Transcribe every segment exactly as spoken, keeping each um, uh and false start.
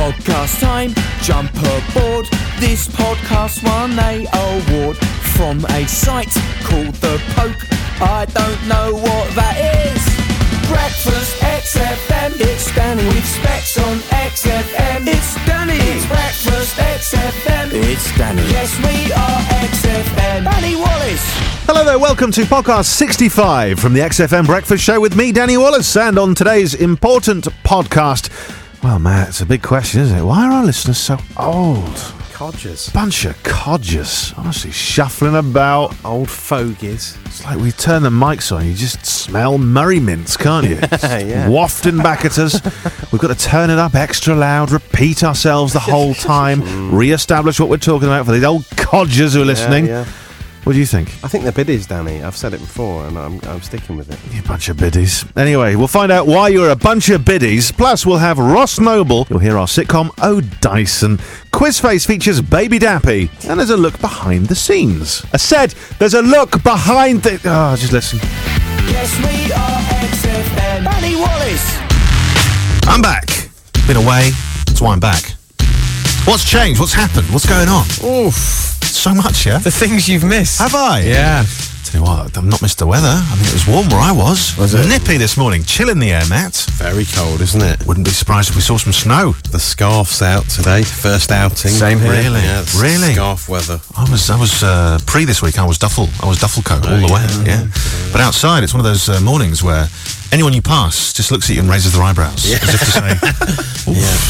Podcast time, jump aboard. This podcast won a award from a site called The Poke. I don't know what that is. Breakfast X F M, it's Danny with Specs on X F M. It's Danny. It's Breakfast X F M. It's Danny. Yes, we are X F M. Danny Wallace. Hello there, welcome to podcast sixty-five from the X F M Breakfast Show with me, Danny Wallace, and on today's important podcast, well, Matt, it's a big question, isn't it? Why are our listeners so old? Codgers. Bunch of codgers, honestly, shuffling about. Old fogies. It's like we turn the mics on, you just smell Murray mints, can't you? Yeah. Wafting back at us. We've got to turn it up extra loud, repeat ourselves the whole time, re-establish what we're talking about for these old codgers who are listening. Yeah, yeah. What do you think? I think they're biddies, Danny. I've said it before, and I'm, I'm sticking with it. You bunch of biddies. Anyway, we'll find out why you're a bunch of biddies. Plus, we'll have Ross Noble. You'll hear our sitcom, Oh Dyson. Quizface features Baby Dappy. And there's a look behind the scenes. I said, there's a look behind the... Oh, just listen. Yes, we are X F M. Danny Wallace. I'm back. Been away. That's why I'm back. What's changed? What's happened? What's going on? Oof. So much, yeah? The things you've missed. Have I? Yeah. Tell you what, I've not missed the weather. I mean, it was warm where I was. Was it? Nippy this morning. Chill in the air, Matt. Very cold, isn't it? Wouldn't be surprised if we saw some snow. The scarf's out today. First outing. Same here. Really? Yeah, it's Really? Scarf weather. I was, I was uh, pre this week. I was duffel. I was duffel coat all the way. Yeah. But outside, it's one of those uh, mornings where anyone you pass just looks at you and raises their eyebrows, Yeah. as if to say,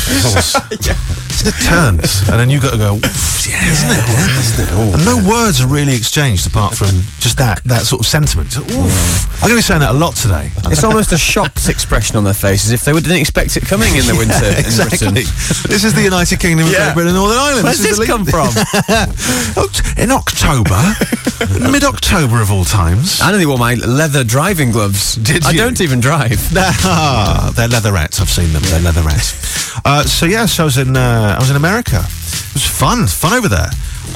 "Oof." Yeah. It turns, and then you got to go, "Oof, yeah, isn't it? Yeah. Isn't it? Oh, And no words are really exchanged apart from just that that sort of sentiment. Oof. I'm going to be saying that a lot today. It's almost a shocked expression on their face, as if they didn't expect it coming in the winter Yeah, in exactly. Britain. This is the United Kingdom of Yeah. Great Britain and Northern Ireland. Where's is this the come from? Oct- In October, mid-October of all times. I only wore my leather driving gloves. Did I you? don't even drive. Ah, they're leatherettes. I've seen them. They're leatherettes. Uh, so yes, I was in uh, I was in America. It was fun, fun over there.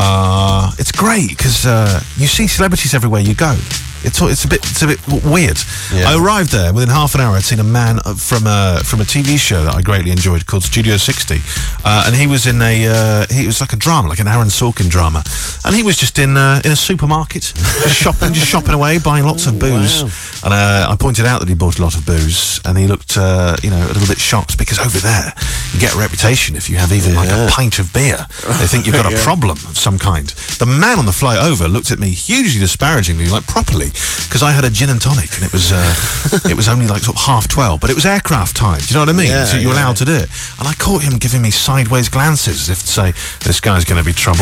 Uh, it's great because uh, you see celebrities everywhere you go. It's it's a bit it's a bit w- weird. Yeah. I arrived there within half an hour. I'd seen a man uh, from a from a T V show that I greatly enjoyed called Studio sixty, uh, and he was in a uh, he was like a drama, like an Aaron Sorkin drama, and he was just in uh, in a supermarket, just shopping, just shopping away, buying lots of booze. Wow. And uh, I pointed out that he bought a lot of booze, and he looked uh, you know a little bit shocked because over there you get a reputation if you have even like a Yeah. pint of beer. They think you've got a Yeah. problem of some kind. The man on the flight over looked at me hugely disparagingly, like properly, because I had a gin and tonic, and it was uh, it was only like sort of half twelve, but it was aircraft time. Do you know what I mean? Yeah, so you're yeah. allowed to do it. And I caught him giving me sideways glances, as if to say, "This guy's going to be trouble.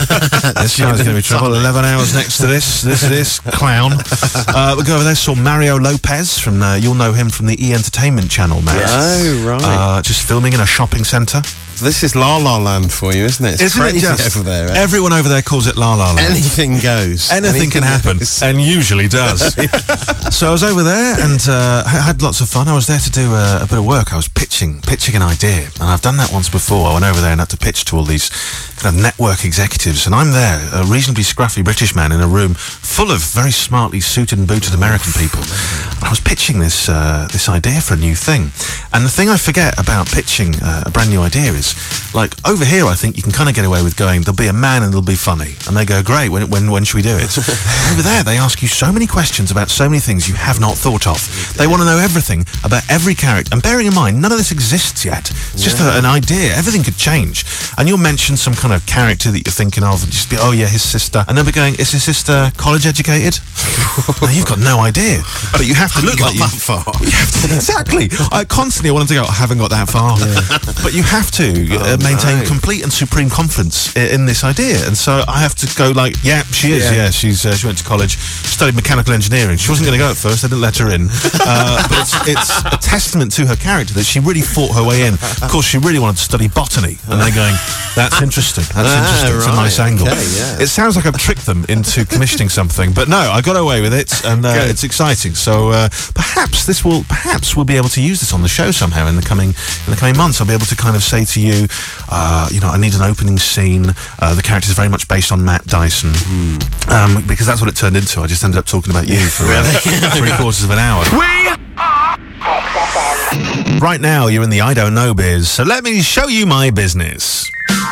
This guy's going to be trouble." Eleven hours next to this, this, this clown. Uh, we go over there. Saw Mario Lopez from. Uh, you'll know him from the E Entertainment Channel, Matt. Oh, right. Uh, just filming in a shopping centre. This is La La Land for you, isn't it? It's Isn't crazy it just over there. eh? Everyone over there calls it La La Land. Anything goes. Anything can happen, goes. and usually does. So I was over there and uh, I had lots of fun. I was there to do a, a bit of work. I was pitching, pitching an idea, and I've done that once before. I went over there and had to pitch to all these kind of network executives, and I'm there, a reasonably scruffy British man in a room full of very smartly suited and booted American people. And I was pitching this uh, this idea for a new thing, and the thing I forget about pitching uh, a brand new idea is, like, over here I think you can kind of get away with going, there'll be a man and it'll be funny, and they go, great, when when when should we do it? Over there they ask you so many questions about so many things you have not thought of. They want to know everything about every character, and bearing in mind none of this exists yet. It's just a, an idea. Everything could change, and you'll mention some kind of character that you're thinking of and just be, oh yeah, his sister, and they'll be going, is his sister college educated? No, you've got no idea, but you have to look like you, that far. you have to, exactly. I constantly wanted to go, I haven't got that far, but you have to uh, maintain no. complete and supreme confidence in, in this idea, and so I have to go like, yeah, she is, yeah, Yeah. she's uh, she went to college, studied mechanical engineering. She wasn't going to go at first, I didn't let her in, uh, but it's, it's a testament to her character that she really fought her way in. Of course, she really wanted to study botany, and they're going, that's interesting, that's Ah, interesting, it's a right, nice angle. okay, yeah. It sounds like I've tricked them into commissioning something, but no, I got away with it, and uh, Good. it's exciting. So uh, perhaps this will, perhaps we'll be able to use this on the show somehow in the coming in the coming months. I'll be able to kind of say to you, uh, you know, I need an opening scene. Uh, the character is very much based on Matt Dyson, Mm. um, because that's what it turned into. I just ended up talking about you for uh, three quarters of an hour. We are X F M. Right now, you're in the I Don't Know biz, so let me show you my business.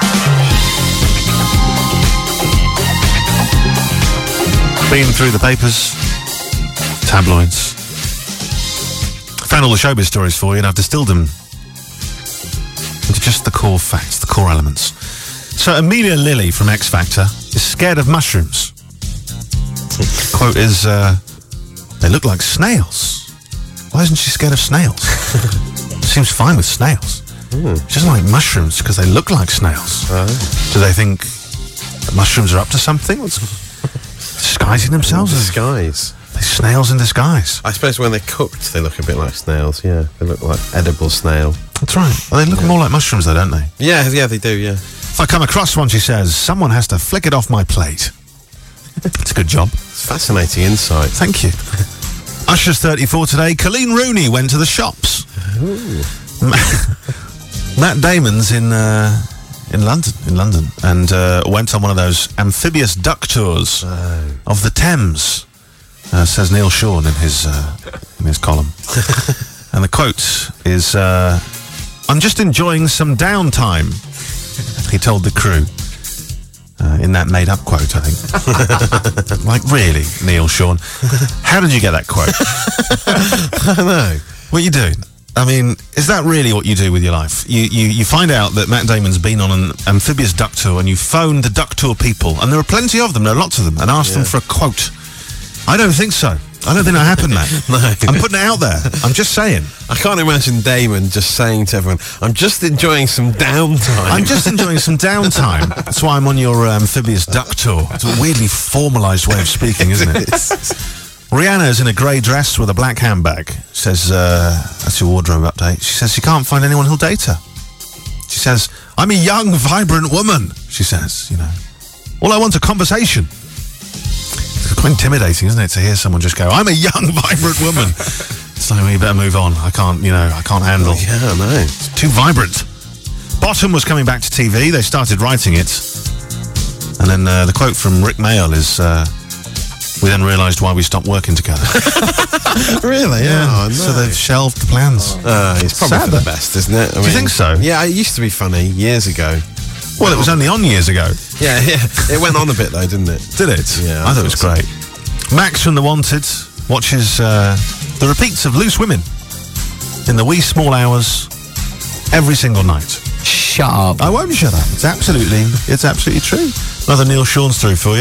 Been through the papers, tabloids. Found all the showbiz stories for you, and I've distilled them into just the core facts, the core elements. So Amelia Lilly from X Factor is scared of mushrooms. Quote is, uh, they look like snails. Why isn't she scared of snails? Seems fine with snails. Mm. She doesn't like mushrooms because they look like snails. Oh. Do they think that mushrooms are up to something? What's disguising themselves? In disguise. They're snails in disguise. I suppose when they're cooked, they look a bit like snails, yeah. They look like edible snail. That's right. Well, they look yeah. more like mushrooms though, don't they? Yeah, yeah, they do, yeah. If I come across one, she says, someone has to flick it off my plate. It's a good job. It's fascinating insight. Thank you. Usher's thirty-four today. Colleen Rooney went to the shops. Matt Damon's in uh, in London, in London, and uh, went on one of those amphibious duck tours oh. of the Thames. Uh, says Neil Sean in his uh, in his column, and the quote is, uh, "I'm just enjoying some downtime," he told the crew. Uh, in that made-up quote, I think. Like, really, Neil Sean? How did you get that quote? I don't know. What are you doing? I mean, is that really what you do with your life? You, you you find out that Matt Damon's been on an amphibious duck tour, and you phone the duck tour people, and there are plenty of them, there are lots of them, and ask yeah. them for a quote. I don't think so. I don't think that happened, Matt. No. I'm putting it out there. I'm just saying. I can't imagine Damon just saying to everyone, I'm just enjoying some downtime. I'm just enjoying some downtime. That's why I'm on your uh, amphibious duck tour. It's a weirdly formalised way of speaking, isn't it? Rihanna's in a grey dress with a black handbag. Says, uh, that's your wardrobe update. She says she can't find anyone who'll date her. She says, I'm a young, vibrant woman, she says, you know. All I want's a conversation. It's quite intimidating, isn't it, to hear someone just go, I'm a young, vibrant woman. It's like, well, you better move on. I can't, you know, I can't handle. Oh, yeah, I know. It's too vibrant. Bottom was coming back to T V. They started writing it. And then uh, the quote from Rick Mayall is, uh, we then realised why we stopped working together. Really? Yeah. Oh, no. So they've shelved the plans. Oh, uh, it's probably Sad, for the best, isn't it? I Do mean, you think so? Yeah, it used to be funny years ago. Well, it was only on years ago. Yeah, yeah. It went on a bit, though, didn't it? Did it? Yeah. I, I thought it was great. So. Max from The Wanted watches uh, the repeats of Loose Women in the wee small hours every single night. Shut up. I won't shut up. It's absolutely, it's absolutely true. Another Neil Sean story for you.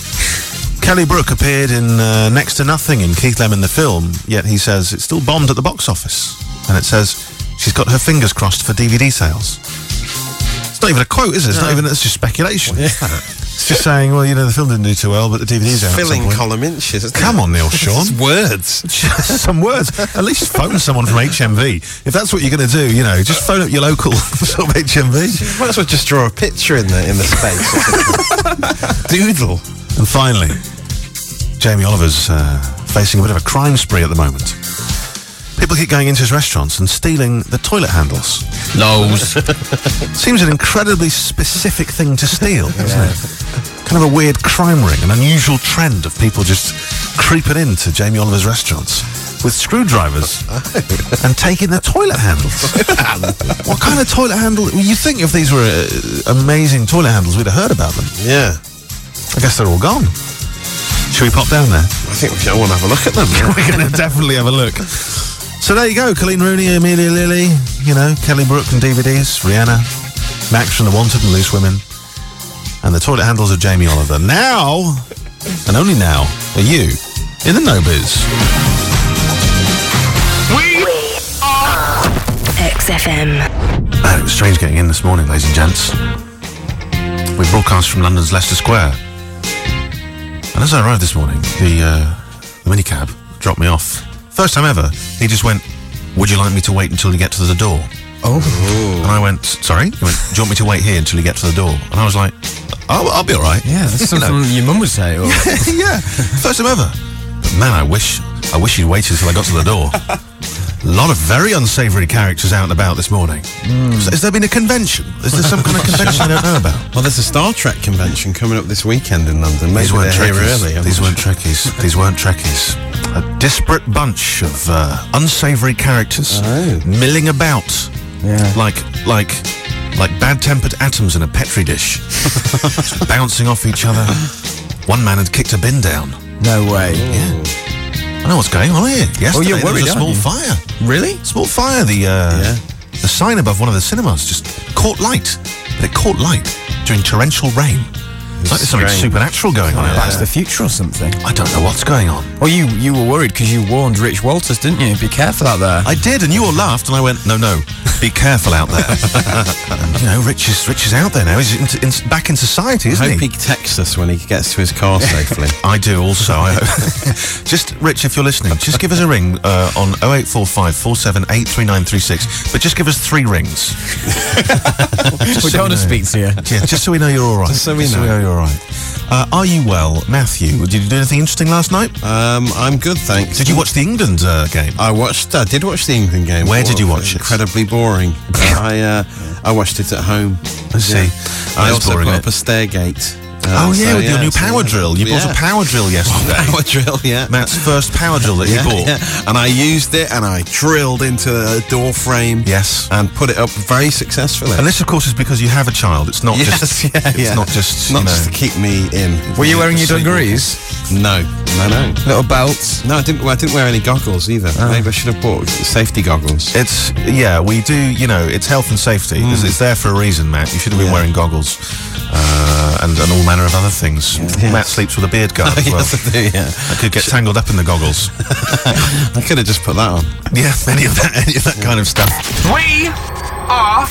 Kelly Brook appeared in uh, Next to Nothing in Keith Lemon the film, yet he says it's still bombed at the box office. And it says she's got her fingers crossed for D V D sales. It's not even a quote, is it? It's no. not even, it's just speculation. Yeah. It's just saying, well, you know, the film didn't do too well, but the D V D's out. Filling column inches. Come on, Neil Sean. Words. Some words. At least phone someone from H M V. If that's what you're going to do, you know, just phone up your local sort of H M V. You might as well just draw a picture in the, in the space. Doodle. And finally, Jamie Oliver's uh, facing a bit of a crime spree at the moment. People keep going into his restaurants and stealing the toilet handles. Lols. Seems an incredibly specific thing to steal, doesn't yeah. it? Kind of a weird crime ring, an unusual trend of people just creeping into Jamie Oliver's restaurants with screwdrivers and taking the toilet handles. What kind of toilet handle? You think if these were uh, amazing toilet handles, we'd have heard about them. Yeah. I guess they're all gone. Should we pop down there? I think I want to have a look at them. Yeah. We're going to definitely have a look. So there you go, Colleen Rooney, Amelia Lilly, you know, Kelly Brook and D V Ds, Rihanna, Max from The Wanted and Loose Women, and the toilet handles of Jamie Oliver. Now, and only now, are you in the No Biz. We are X F M. Oh, it was strange getting in this morning, ladies and gents. We broadcast from London's Leicester Square. And as I arrived this morning, the, uh, the minicab dropped me off. First time ever, he just went, would you like me to wait until you get to the door? Oh. And I went, sorry? He went, do you want me to wait here until you get to the door? And I was like, oh, I'll be all right. Yeah, that's something you know. Your mum would say. Or... yeah, first time ever. But man, I wish I wish you'd waited until I got to the door. A lot of very unsavoury characters out and about this morning. Mm. Has there been a convention? Is there some kind of convention I don't know about? Well, there's a Star Trek convention coming up this weekend in London. Maybe These weren't they're here Trekkies. early. I'm These not weren't Trekkies. These weren't Trekkies. A disparate bunch of uh, unsavoury characters Oh. milling about Yeah. like like like bad-tempered atoms in a petri dish, just bouncing off each other. One man had kicked a bin down. No way. Yeah. I know what's going on here. Yesterday, Oh, you're there worried, was a aren't small you? fire. Really? Small fire. The uh, Yeah. the sign above one of the cinemas just caught light. But it caught light during torrential rain. It's like there's something strange. supernatural going on. out Back to there. the Future or something. I don't know what's going on. Well, you you were worried because you warned Rich Walters, didn't you? Be careful out there. I did, and you all laughed, and I went, no, no, be careful out there. And, you know, Rich is, Rich is out there now. He's into, in, back in society, I isn't hope he? he texts us when he gets to his car safely. I do also. I hope. Just, Rich, if you're listening, just give us a ring uh, on oh eight four five, four seven eight, three nine three six, but just give us three rings. we don't want to speak to you. Yeah, just so we know you're all right. Just so we know. you're all right. Uh, are you well, Matthew? Did you do anything interesting last night? Um, I'm good, thanks. Did you watch the England uh, game? I watched. I did watch the England game. Where did you Oh, watch it? Incredibly boring. I uh, I watched it at home. I see. I That is also boring, put isn't up a stairgate. Uh, Oh, yeah, so, with your new so, power yeah. drill. You bought Yeah. a power drill yesterday. Power drill, yeah. Matt's first power drill that yeah, he bought. yeah. And I used it and I drilled into a door frame. Yes. And put it up very successfully. And this, of course, is because you have a child. It's not yes, just. yeah, It's yeah. not just. Not you know, just to keep me in. Were you wearing your Sleepwalking. dungarees? No, no, no. Little belts? No, I didn't. Well, I didn't wear any goggles either. Maybe I should have bought safety goggles. It's yeah, we do. You know, it's health and safety. It's, it's there for a reason, Matt. You should have been Yeah. wearing goggles uh, and, and all manner of other things. Matt sleeps with a beard guard as well. Yes, I do, yeah. I could get tangled up in the goggles. I could have just put that on. Yeah, any of that, any of that kind of stuff. We are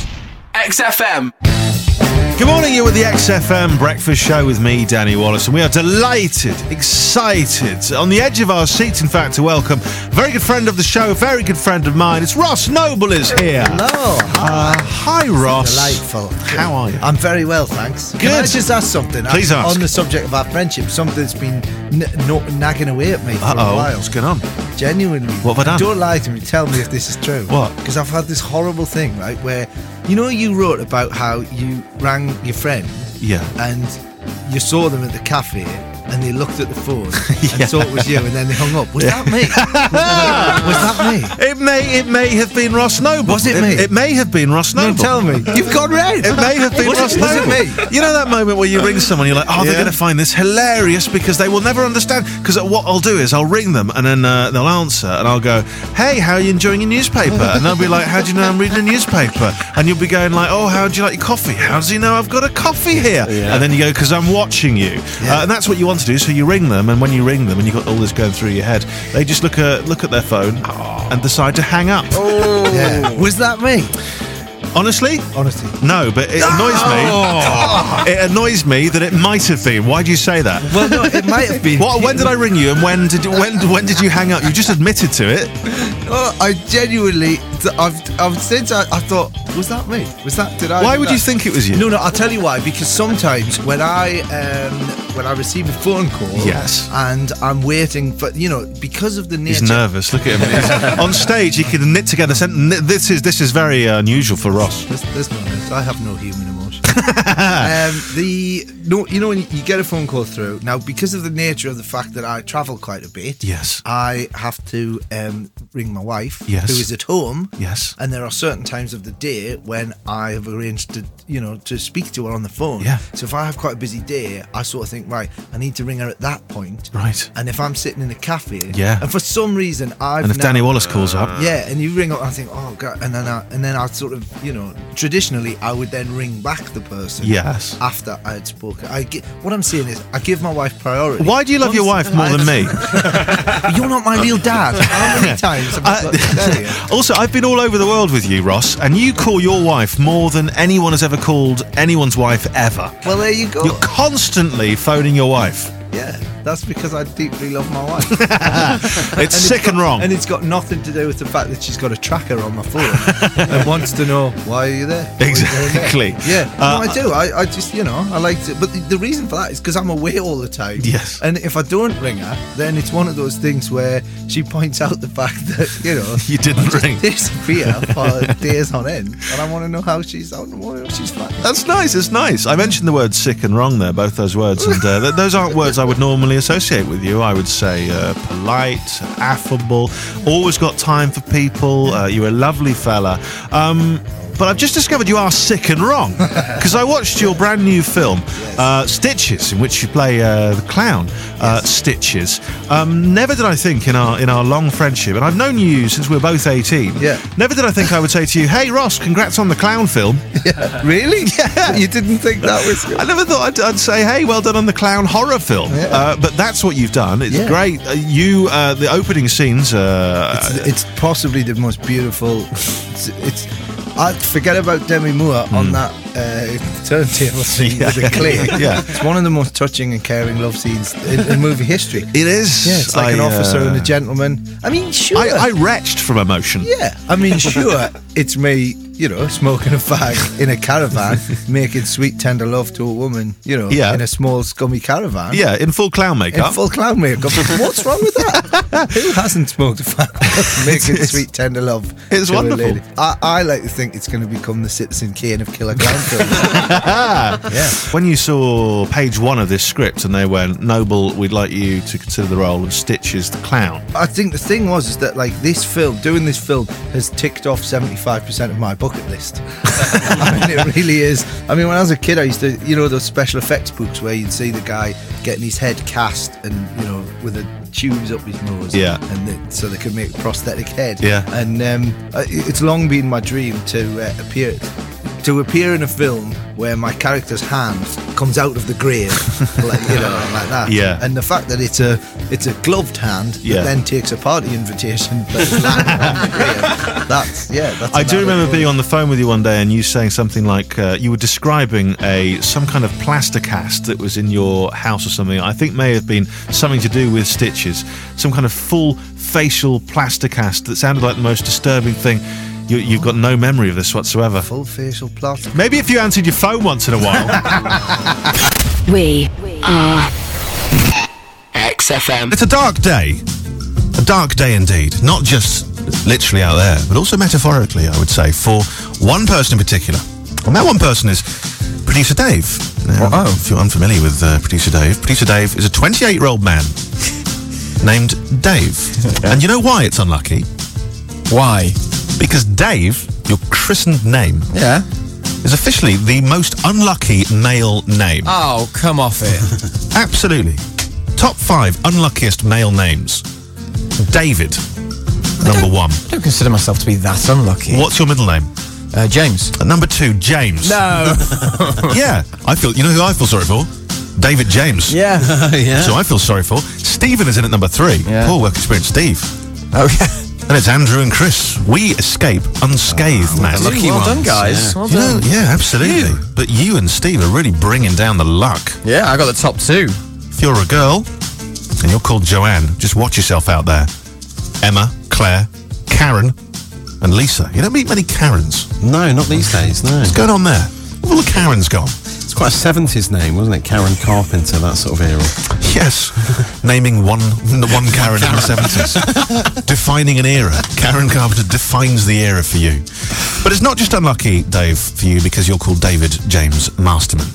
X F M. Good morning, you're with the X F M Breakfast Show with me, Danny Wallace, and we are delighted, excited, on the edge of our seats, in fact, to welcome a very good friend of the show, a very good friend of mine. It's Ross Noble is here. Hello. Uh, hi, Ross. Delightful. How are you? I'm very well, thanks. Can Good. I just ask something? Please Uh, ask. On the subject of our friendship, something that's been n- no- nagging away at me for a Uh-oh, while. what's going on? Genuinely. What have I done? Don't lie to me. Tell me if this is true. What? Because I've had this horrible thing, right, where, you know, you wrote about how you rang your friend Yeah. and you saw them at the cafe and they looked at the phone and Yeah. thought it was you and then they hung up. Was that me? Was that me? It may it may have been Ross Noble. Was it me? It, may have been Ross No, Noble. tell me. You've gone red. It may have been Was it- Ross was it Noble. me? You know that moment where you ring someone, you're like, oh, they're Yeah. going to find this hilarious because they will never understand. Because what I'll do is I'll ring them and then uh, they'll answer and I'll go, hey, how are you enjoying your newspaper? And they'll be like, how do you know I'm reading a newspaper? And you'll be going like, oh, how do you like your coffee? How does he know I've got a coffee here? Yeah. And then you go, because I'm watching you. Yeah. Uh, and that's what you want to do. So you ring them, and when you ring them and you've got all this going through your head, they just look at look at their phone and decide to hang up. Yeah. Was that me? Honestly? Honestly. No, but it annoys me. It annoys me that it might have been. Why do you say that? Well, no, it might have been. What, when did I ring you, and when did you, when when did you hang up? You just admitted to it. Oh, I genuinely, I've, I've since I, I thought, was that me? Was that? Did I? Why do would that? you think it was you? No, no. I'll tell you why. Because sometimes when I um, when I receive a phone call, Yes. and I'm waiting for, you know, because of the nature. He's nervous. Look at him. He's- on stage, he can knit together. Sent- this is this is very uh, unusual for Ross. There's, there's no this. I have no human emotion. um, the no, you know when you get a phone call through now, because of the nature of the fact that I travel quite a bit. Yes. I have to um, ring my wife, Yes. who is at home. Yes. And there are certain times of the day when I have arranged to, you know, to speak to her on the phone. Yeah. So if I have quite a busy day, I sort of think, right, I need to ring her at that point. Right. And if I'm sitting in a cafe, Yeah. and for some reason I've And if never- Danny Wallace calls up, yeah, and you ring up, I think, oh god, and then I, and then I sort of, you know, traditionally I would then ring back the person. Yes. After I had spoken, I gi- what I'm saying is I give my wife priority. why do you love your wife more than me? You're not my real dad. How many times have I got to tell you? Also, I've been all over the world with you, Ross, and you call your wife more than anyone has ever called anyone's wife ever. Well, there you go. You're constantly phoning your wife. Yeah, that's because I deeply love my wife. It's And sick got, and wrong. And it's got nothing to do with the fact that she's got a tracker on my phone and wants to know, why are you there? Why are you doing there? Exactly. Yeah, Uh, no, I do. I, I just, you know, I like to. But the, the reason for that is because I'm away all the time. Yes. And if I don't ring her, then it's one of those things where she points out the fact that, you know, You didn't I just ring. disappear for days on end, and I want to know how she's out and how she's fine. That's nice. It's nice. I mentioned the words sick and wrong there, both those words, and uh, th- those aren't words I would normally associate with you. I would say uh, polite, affable, always got time for people. Uh, you're a lovely fella. Um, but I've just discovered you are sick and wrong because I watched your brand new film, uh, Stitches, in which you play uh, the clown, uh, Stitches. Um, never did I think in our in our long friendship, and I've known you since we were both eighteen. Yeah. Never did I think I would say to you, "Hey Ross, congrats on the clown film." Really? Yeah. You didn't think that was good? I never thought I'd, I'd say, "Hey, well done on the clown horror film." Yeah. Uh, but that's what you've done. It's Yeah. great. Uh, you, uh, the opening scenes. Uh, It's, it's possibly the most beautiful. It's, it's I forget about Demi Moore on that uh, turntable scene with the clay. Yeah. It's one of the most touching and caring love scenes in, in movie history. it is. Yeah, it's like I, an officer uh, and a gentleman. I mean, sure. I, I retched from emotion. yeah, I mean, sure. It's me, you know, smoking a fag in a caravan, making sweet tender love to a woman, you know, Yeah. in a small scummy caravan. Yeah, in full clown In makeup. full clown makeup. What's wrong with that? Who hasn't smoked a fag making It's- sweet tender love? it's to a wonderful. lady? I, I like to think it's going to become the Citizen Kane of killer clown films. Yeah. When you saw page one of this script and they went, "Noble, we'd like you to consider the role of Stitches the clown." I think the thing was is that like this film, doing this film has ticked off seventy-five percent of my bucket list. I mean, it really is. I mean, when I was a kid, I used to, you know, those special effects books where you'd see the guy getting his head cast and, you know, with the tubes up his nose. Yeah. And the, so they could make a prosthetic head. Yeah. And um, uh, it's long been my dream to uh, appear to appear in a film where my character's hand comes out of the grave, like, you know, like that. Yeah. And the fact that it's a it's a gloved hand Yeah. that then takes a party invitation but it's landed on the grave. That's yeah. That's I do another remember one. being on the phone with you one day and you saying something like uh, you were describing a some kind of plaster cast that was in your house or something. I think may have been something to do with Stitches. Some kind of full facial plaster cast that sounded like the most disturbing thing. You, you've got no memory of this whatsoever. full facial plastic. Maybe if you answered your phone once in a while. We are X F M. It's a dark day. A dark day indeed. Not just literally out there, but also metaphorically, I would say, for one person in particular. And that one person is Producer Dave. Now, Oh. if you're unfamiliar with uh, Producer Dave, Producer Dave is a twenty-eight-year-old man named Dave. And you know why it's unlucky? Why? Because Dave, your christened name, Yeah. is officially the most unlucky male name. Oh, come off it. Absolutely. Top five unluckiest male names. David, number one. I don't consider myself to be that unlucky. What's your middle name? Uh, James. At number two, James. No. Yeah, I feel. You know who I feel sorry for? David James. yeah. yeah. So I feel sorry for. Stephen is in at number three. Yeah. Poor work experience, Steve. Okay. And it's Andrew and Chris. We escape unscathed, man. lucky well ones, done, guys. yeah. Well You know, done. yeah, absolutely. But you and Steve are really bringing down the luck. Yeah, I got the top two. If you're a girl and you're called Joanne, just watch yourself out there. Emma, Claire, Karen, and Lisa. You don't meet many Karens. No, not these days, no. What's going on there? Where have all the Karens gone? It's quite a seventies name, wasn't it? Karen Carpenter, that sort of era. Yes, naming one one Karen in the seventies, defining an era. Karen Carpenter defines the era for you. But it's not just unlucky, Dave, for you because you're called David James Masterman.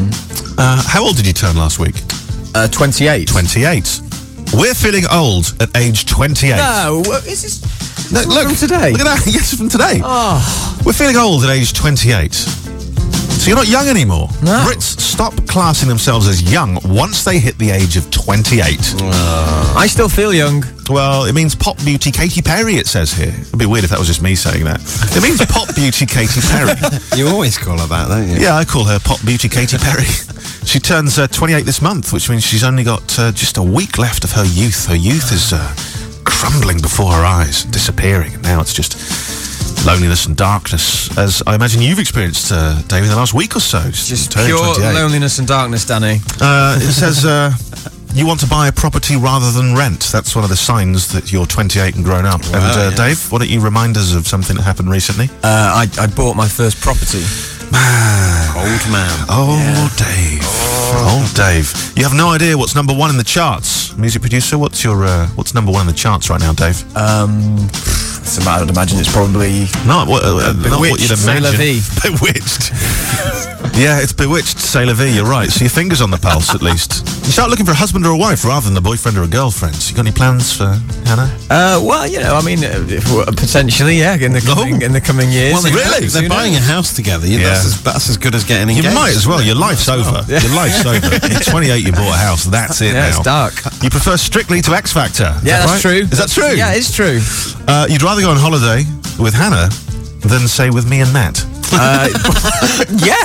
Uh, how old did you turn last week? Uh, twenty-eight. twenty-eight. We're feeling old at age twenty-eight. No, what is this? No, look from today? Look at that. Yes, from today. Oh. We're feeling old at age twenty-eight. So you're not young anymore. No. Brits stop classing themselves as young once they hit the age of twenty-eight. I still feel young. Well, it means pop beauty Katy Perry, it says here. It'd be weird if that was just me saying that. It means pop beauty Katy Perry. You always call her that, don't you? Yeah, I call her pop beauty Katy Perry. She turns uh, twenty-eight this month, which means she's only got uh, just a week left of her youth. Her youth is uh, crumbling before her eyes, disappearing. And now it's just loneliness and darkness, as I imagine you've experienced, uh, David, the last week or so. Just turning pure twenty-eight. loneliness and darkness, Danny. Uh, it says, uh, you want to buy a property rather than rent. That's one of the signs that you're twenty-eight and grown up. Wow, and uh, yeah. Dave, why don't you remind us of something that happened recently? Uh, I, I bought my first property. Man. Old man. Oh, Dave. Oh. Dave. You have no idea what's number one in the charts. Music producer, what's your uh, what's number one in the charts right now, Dave? Um, it's about, I'd imagine it's probably Not what, uh, not what you'd Bewitched, C'est la imagine. vie. Bewitched. Yeah, it's Bewitched, C'est la vie, you're right. So your finger's on the pulse, at least. You start looking for a husband or a wife rather than a boyfriend or a girlfriend. You got any plans for Hannah? Uh, well, you know, I mean, uh, if, uh, potentially, yeah, in the coming, Oh. in the coming years. Well, they, Really? They're Who buying knows? a house together. You, Yeah. that's, as, that's as good as getting You engaged. might as well. Your life's over. Your life's over. You're twenty-eight, you bought a house. That's it Yeah, now. it's dark. You prefer Strictly to X Factor. Is Yeah, that that's right? true. Is that true? Yeah, it's true. Uh, you'd rather go on holiday with Hannah than, say, with me and Matt. Uh, yeah.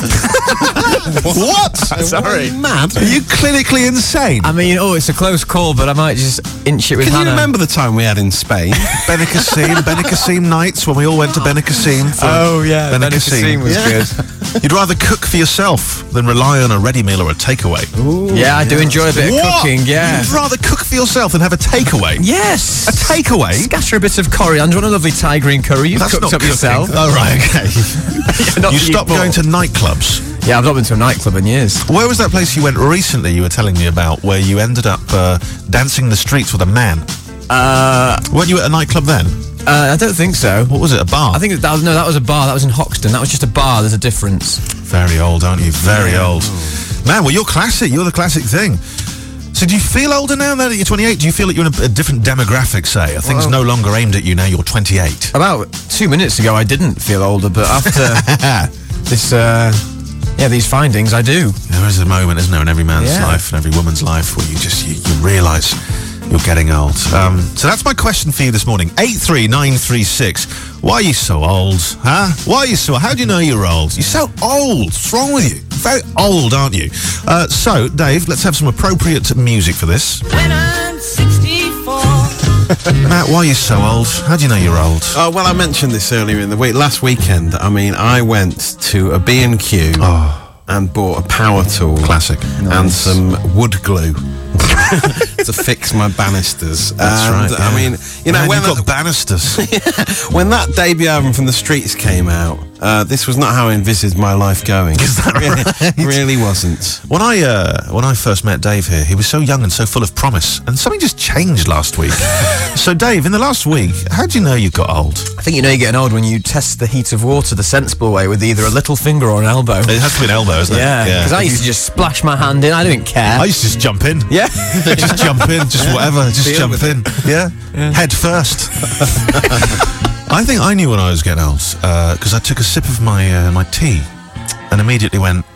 What? Sorry. Mad. Are you clinically insane? I mean, oh, it's a close call, but I might just inch it with Can Hannah. you remember the time we had in Spain? Benicassim, Benicassim nights when we all went to Benicassim. For Oh, yeah, Benicassim. Benicassim was Yeah. good. You'd rather cook for yourself than rely on a ready meal or a takeaway. Yeah, I do enjoy a bit of What? cooking, yeah. You'd rather cook for yourself than have a takeaway? Yes. A takeaway? Scatter a bit of coriander on a lovely Thai green curry you've That's cooked not up cooking. yourself. Oh, right, okay. Not You that stopped bought. going to nightclubs. Yeah, I've not been to a nightclub in years. Where was that place you went recently you were telling me about where you ended up uh, dancing the streets with a man? Uh, Weren't you at a nightclub then? uh, I don't think so. What was it, a bar? I think that was, no, that was a bar. That was in Hoxton. That was just a bar. There's a difference. Very old, aren't you? Very old. Man, well, you're classic. You're the classic thing. So do you feel older now, now that you're twenty-eight? Do you feel that you're in a, a different demographic, say? Are things no longer aimed at you now you're twenty-eight? About two minutes ago, I didn't feel older, but after this, uh, yeah, these findings, I do. There is a moment, isn't there, in every man's Yeah. life and every woman's life where you just, you, you realise you're getting old. Um, so that's my question for you this morning. eight three nine three six. Why are you so old? Huh? Why are you so... How do you know you're old? You're so old. What's wrong with you? Very old, aren't you? Uh, so, Dave, let's have some appropriate music for this. When I'm sixty-four. Matt, why are you so old? How do you know you're old? Oh, well, I mentioned this earlier in the week. Last weekend, I mean, I went to a B and Q and bought a power tool. Classic. And some wood glue to fix my banisters. That's and, right. I yeah. mean, you know, Man, when you've got that, banisters. when that debut album from the Streets came out, uh, this was not how I envisaged my life going. Is that really, right? really wasn't. When I uh, when I first met Dave here, he was so young and so full of promise, and something just changed last week. So, Dave, in the last week, how do you know you got old? I think you know you're getting old when you test the heat of water the sensible way with either a little finger or an elbow. It has to be an elbow, isn't Yeah, it? because I used to just splash my hand in. I didn't care. I used to just jump in. yeah. Just jump in, just whatever, just Deal jump with in. Yeah? Head first. I think I knew when I was getting old because I took a sip of my uh, my tea and immediately went.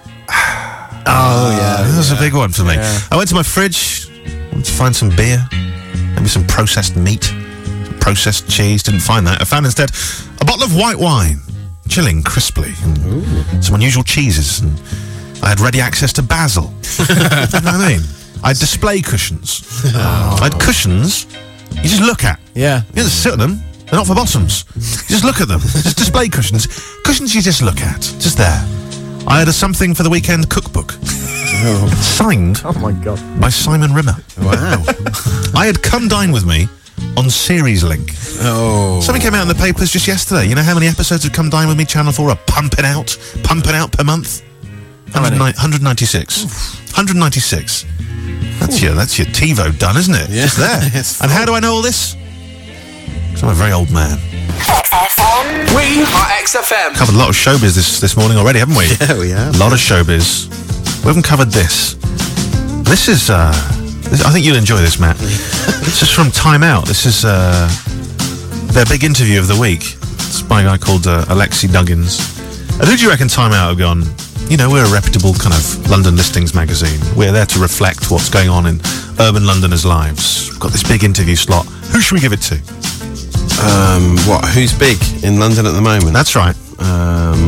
Oh yeah. That was a big one for me. I went to my fridge to find some beer, maybe some processed meat, some processed cheese. Didn't find that. I found instead a bottle of white wine, chilling crisply, and some unusual cheeses. And I had ready access to basil. You know what I mean? I had display cushions. I had cushions you just look at. Yeah. You don't sit on them. They're not for bottoms. You just look at them. Just display cushions. Cushions you just look at. Just there. I had a Something for the Weekend cookbook. Signed Oh my god. by Simon Rimmer. Wow. I had Come Dine With Me on Series Link. Oh. Something came out in the papers just yesterday. You know how many episodes of Come Dine With Me Channel four are pumping out? Pumping out per month? many? one hundred ninety-six. one hundred ninety-six. That's your, that's your TiVo done, isn't it? Yeah. Just there. It's And how do I know all this? Because I'm a very old man. X F M. We are X F M. Covered a lot of showbiz this, this morning already, haven't we? Yeah, we have. A lot of showbiz. We haven't covered this. This is, uh, this, I think you'll enjoy this, Matt. This is from Time Out. This is uh, their big interview of the week. It's by a guy called uh, Alexi Duggins. And who do you reckon Time Out have gone, you know, we're a reputable kind of London listings magazine. We're there to reflect what's going on in urban Londoners' lives. We've got this big interview slot. Who should we give it to? Um, what? Who's big in London at the moment? That's right. Um,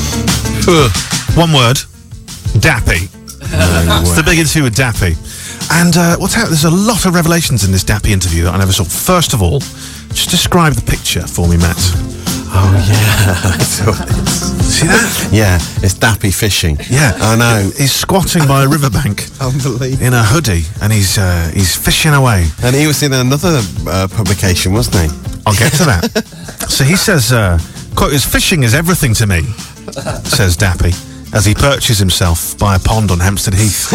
One word. Dappy. It's the big interview with Dappy. And uh, what's happened? There's a lot of revelations in this Dappy interview that I never saw. First of all, just describe the picture for me, Matt. oh yeah. I saw this. See that? Yeah, it's Dappy fishing. Yeah, I know. He's squatting by a riverbank Unbelievable. in a hoodie, and he's uh, he's fishing away. And he was in another uh, publication, wasn't he? I'll get to that. So he says, uh, quote, "His fishing is everything to me," says Dappy, as he perches himself by a pond on Hampstead Heath.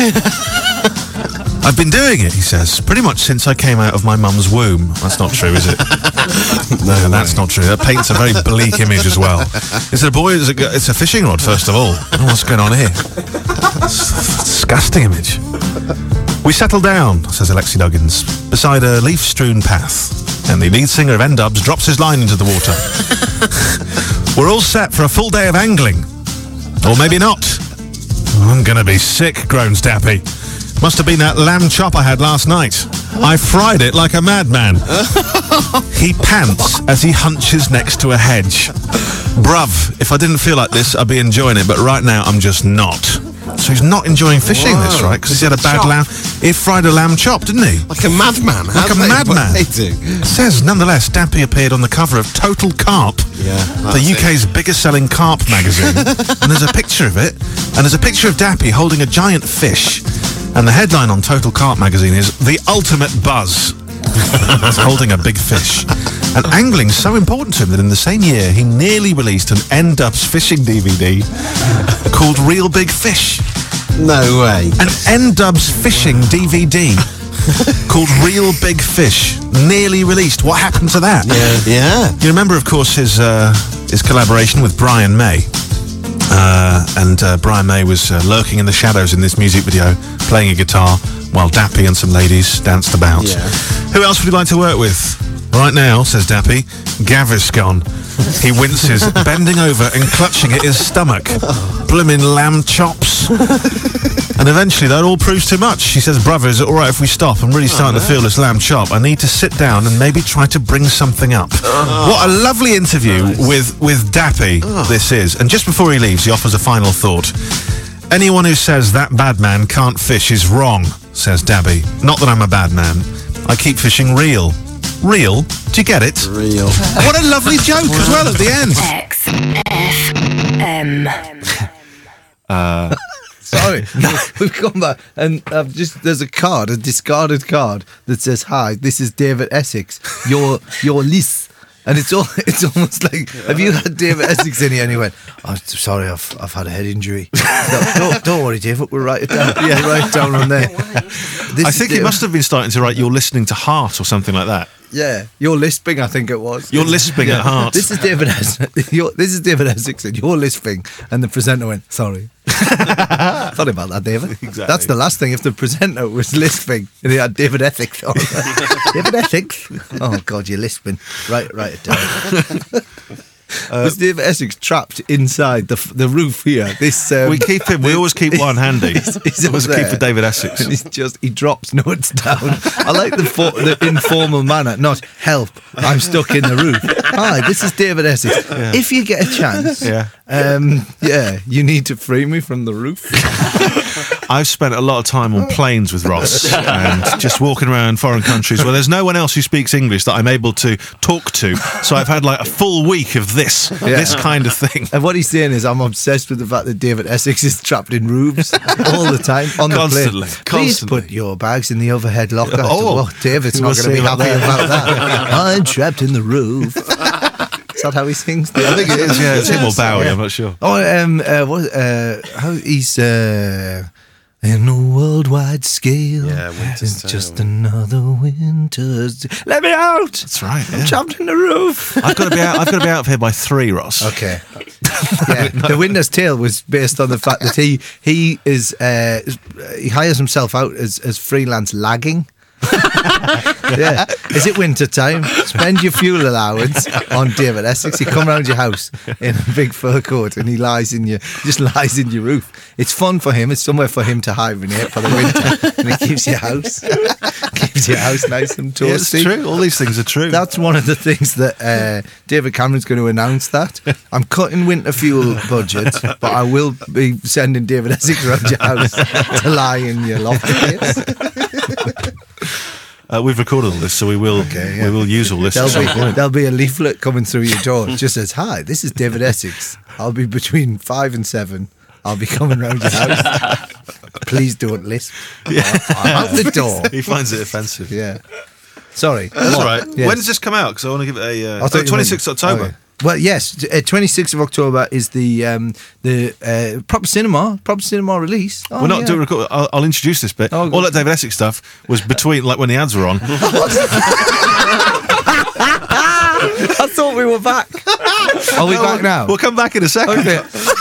"I've been doing it," he says, "pretty much since I came out of my mum's womb." That's not true, is it? No, that's not true. That paints a very bleak image as well. Is it a boy? Is it, it's a fishing rod, first of all. Oh, what's going on here? It's a disgusting image. "We settle down," says Alexi Duggins, "beside a leaf-strewn path, and the lead singer of N-Dubs drops his line into the water. We're all set for a full day of angling. Or maybe not. I'm gonna be sick," groans Dappy. "Must have been that lamb chop I had last night. I fried it like a madman." He pants as he hunches next to a hedge. "Bruv, if I didn't feel like this, I'd be enjoying it, but right now I'm just not." So he's not enjoying fishing this, right? Because he had a bad Chop. lamb. He fried a lamb chop, didn't he? Like a madman. Like a How they- madman. what They do. It says, nonetheless, Dappy appeared on the cover of Total Carp, Yeah, the that's U K's biggest selling carp magazine. And there's a picture of it, and there's a picture of Dappy holding a giant fish. And the headline on Total Carp magazine is "The Ultimate Buzz." He's holding a big fish. And angling's so important to him that in the same year he nearly released an N-Dubs fishing D V D called Real Big Fish. No way. An N-Dubs fishing D V D called Real Big Fish, nearly released. What happened to that? Yeah. Yeah. You remember, of course, his uh, his collaboration with Brian May. Uh, and uh, Brian May was uh, lurking in the shadows in this music video, playing a guitar, while Dappy and some ladies danced about. Yeah. Who else would you like to work with? Right now, says Dappy, Gaviscon. He winces, bending over and clutching at his stomach. Blimmin' lamb chops. And eventually that all proves too much. She says, "Brother, is it alright if we stop? I'm really starting to feel this lamb chop. I need to sit down and maybe try to bring something up." What a lovely interview with, with Dappy this is. And just before he leaves, he offers a final thought. "Anyone who says that bad man can't fish is wrong," says Dappy. "Not that I'm a bad man. I keep fishing real." Real? Do you get it? Real. What a lovely joke as well at the end. X F M. Sorry, we've come back, and I've just there's a card, a discarded card that says, "Hi, this is David Essex. Your your list." And it's all it's almost like, have you had David Essex in here? And he went, "Oh, sorry, I've I've had a head injury." No, don't, don't worry, David, we'll write it down. Yeah, we'll write it down on there. This I is think David- it must have been starting to write "You're listening to Heart" or something like that. Yeah, you're lisping, I think it was. You're lisping at heart. This is David Essex. You're, this is David Essex, and you're lisping. And the presenter went, "Sorry." Sorry about that, David. Exactly. That's the last thing. If the presenter was lisping and he had David Essex on. David Essex? Oh, God, you're lisping. Right, write it down. Was David Essex trapped inside the the roof here? This um, We keep him. We always keep one handy. He's- he's always up keep there. for David Essex. And he's just, he drops notes down. I like the, for, the informal manner, not "Help, I'm stuck in the roof." "Hi, this is David Essex. If you get a chance, Yeah. um, yeah, you need to free me from the roof." I've spent a lot of time on planes with Ross and just walking around foreign countries where there's no one else who speaks English that I'm able to talk to. So I've had like a full week of this, this kind of thing. And what he's saying is, I'm obsessed with the fact that David Essex is trapped in roofs all the time on the Constantly, plane. Please constantly. put your bags in the overhead locker. Oh. Well, David's We'll not going to see be about happy that. about that. "I'm trapped in the roof." Is that how he sings? I think it is, yeah. It's him or Bowie, Yeah. I'm not sure. Oh, um, uh, what? Uh, how he's uh, in a worldwide scale. Yeah, Winter's it's Tale. just another winter's. Let me out! That's right. I'm Yeah. trapped in the roof. I've got to be out. I've got to be out of here by three, Ross. Okay. Yeah, the Winter's Tale was based on the fact that he he is uh, he hires himself out as as freelance lagging. Yeah, is it winter time? Spend your fuel allowance on David Essex. He come round your house in a big fur coat, and he lies in your just lies in your roof. It's fun for him. It's somewhere for him to hibernate for the winter, and it keeps your house keeps your house nice and Yeah, it's toasty. true. All these things are true. That's one of the things that uh, David Cameron's going to announce. That I'm cutting winter fuel budget, but I will be sending David Essex around your house to lie in your loft space. Uh, we've recorded all this, so we will Okay, yeah. we will use all this. at There'll some be, point. there'll be a leaflet coming through your door. It just says, "Hi, this is David Essex. I'll be between five and seven. I'll be coming round your house. Please don't lisp. I'm out the door." He finds it offensive. Yeah. Sorry. That's all right. Yes. When does this come out? Because I want to give it a I uh, thought you twenty-sixth meant- October. okay. Well, yes, uh, twenty-sixth of October is the um, the uh, proper cinema proper cinema release. Oh, We're not yeah. doing record. I'll, I'll introduce this bit. Oh, All good. that David Essex stuff was between, like when the ads were on. I thought we were back. Are we back now? We'll come back in a second. Okay.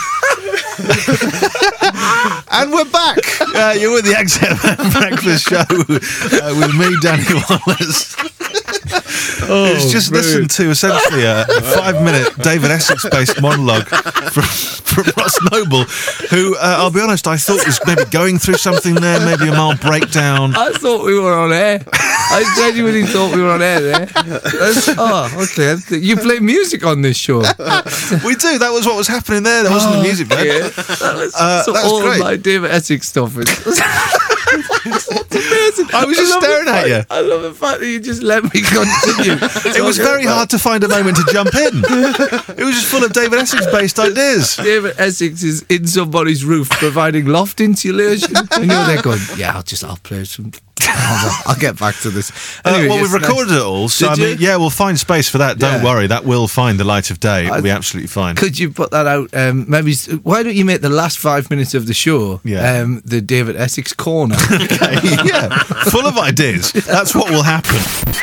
And we're back. Uh, you're with the X F M Breakfast Show uh, with me, Danny Wallace. Oh, it's just listened to essentially a five-minute David Essex-based monologue from, from Ross Noble, who, uh, I'll be honest, I thought was maybe going through something there, maybe a mild breakdown. I thought we were on air. I genuinely thought we were on air there. That's- oh, okay. You play music on this show. We do. That was what was happening there. There wasn't the music, man. Yeah. That was, Uh, so that's all great. of my David Essex stuff is. It's amazing. I was just love the staring at fact- you. I love the fact that you just let me continue. It was very hard to find a moment to jump in. It was just full of David Essex-based ideas. David Essex is in somebody's roof providing loft insulation, and you're there going, "Yeah, I'll just I'll play some." I'll, I'll get back to this. Uh, Anyway, well, yes, we've recorded nice. it all, so Did I mean, you? yeah, we'll find space for that. Don't Yeah. worry, that will find the light of day. It'll I- be absolutely fine. Could you put that out? Um, maybe. s- Why don't you make the last five minutes of the show Yeah. um, the David Essex corner? Yeah, full of ideas. That's what will happen.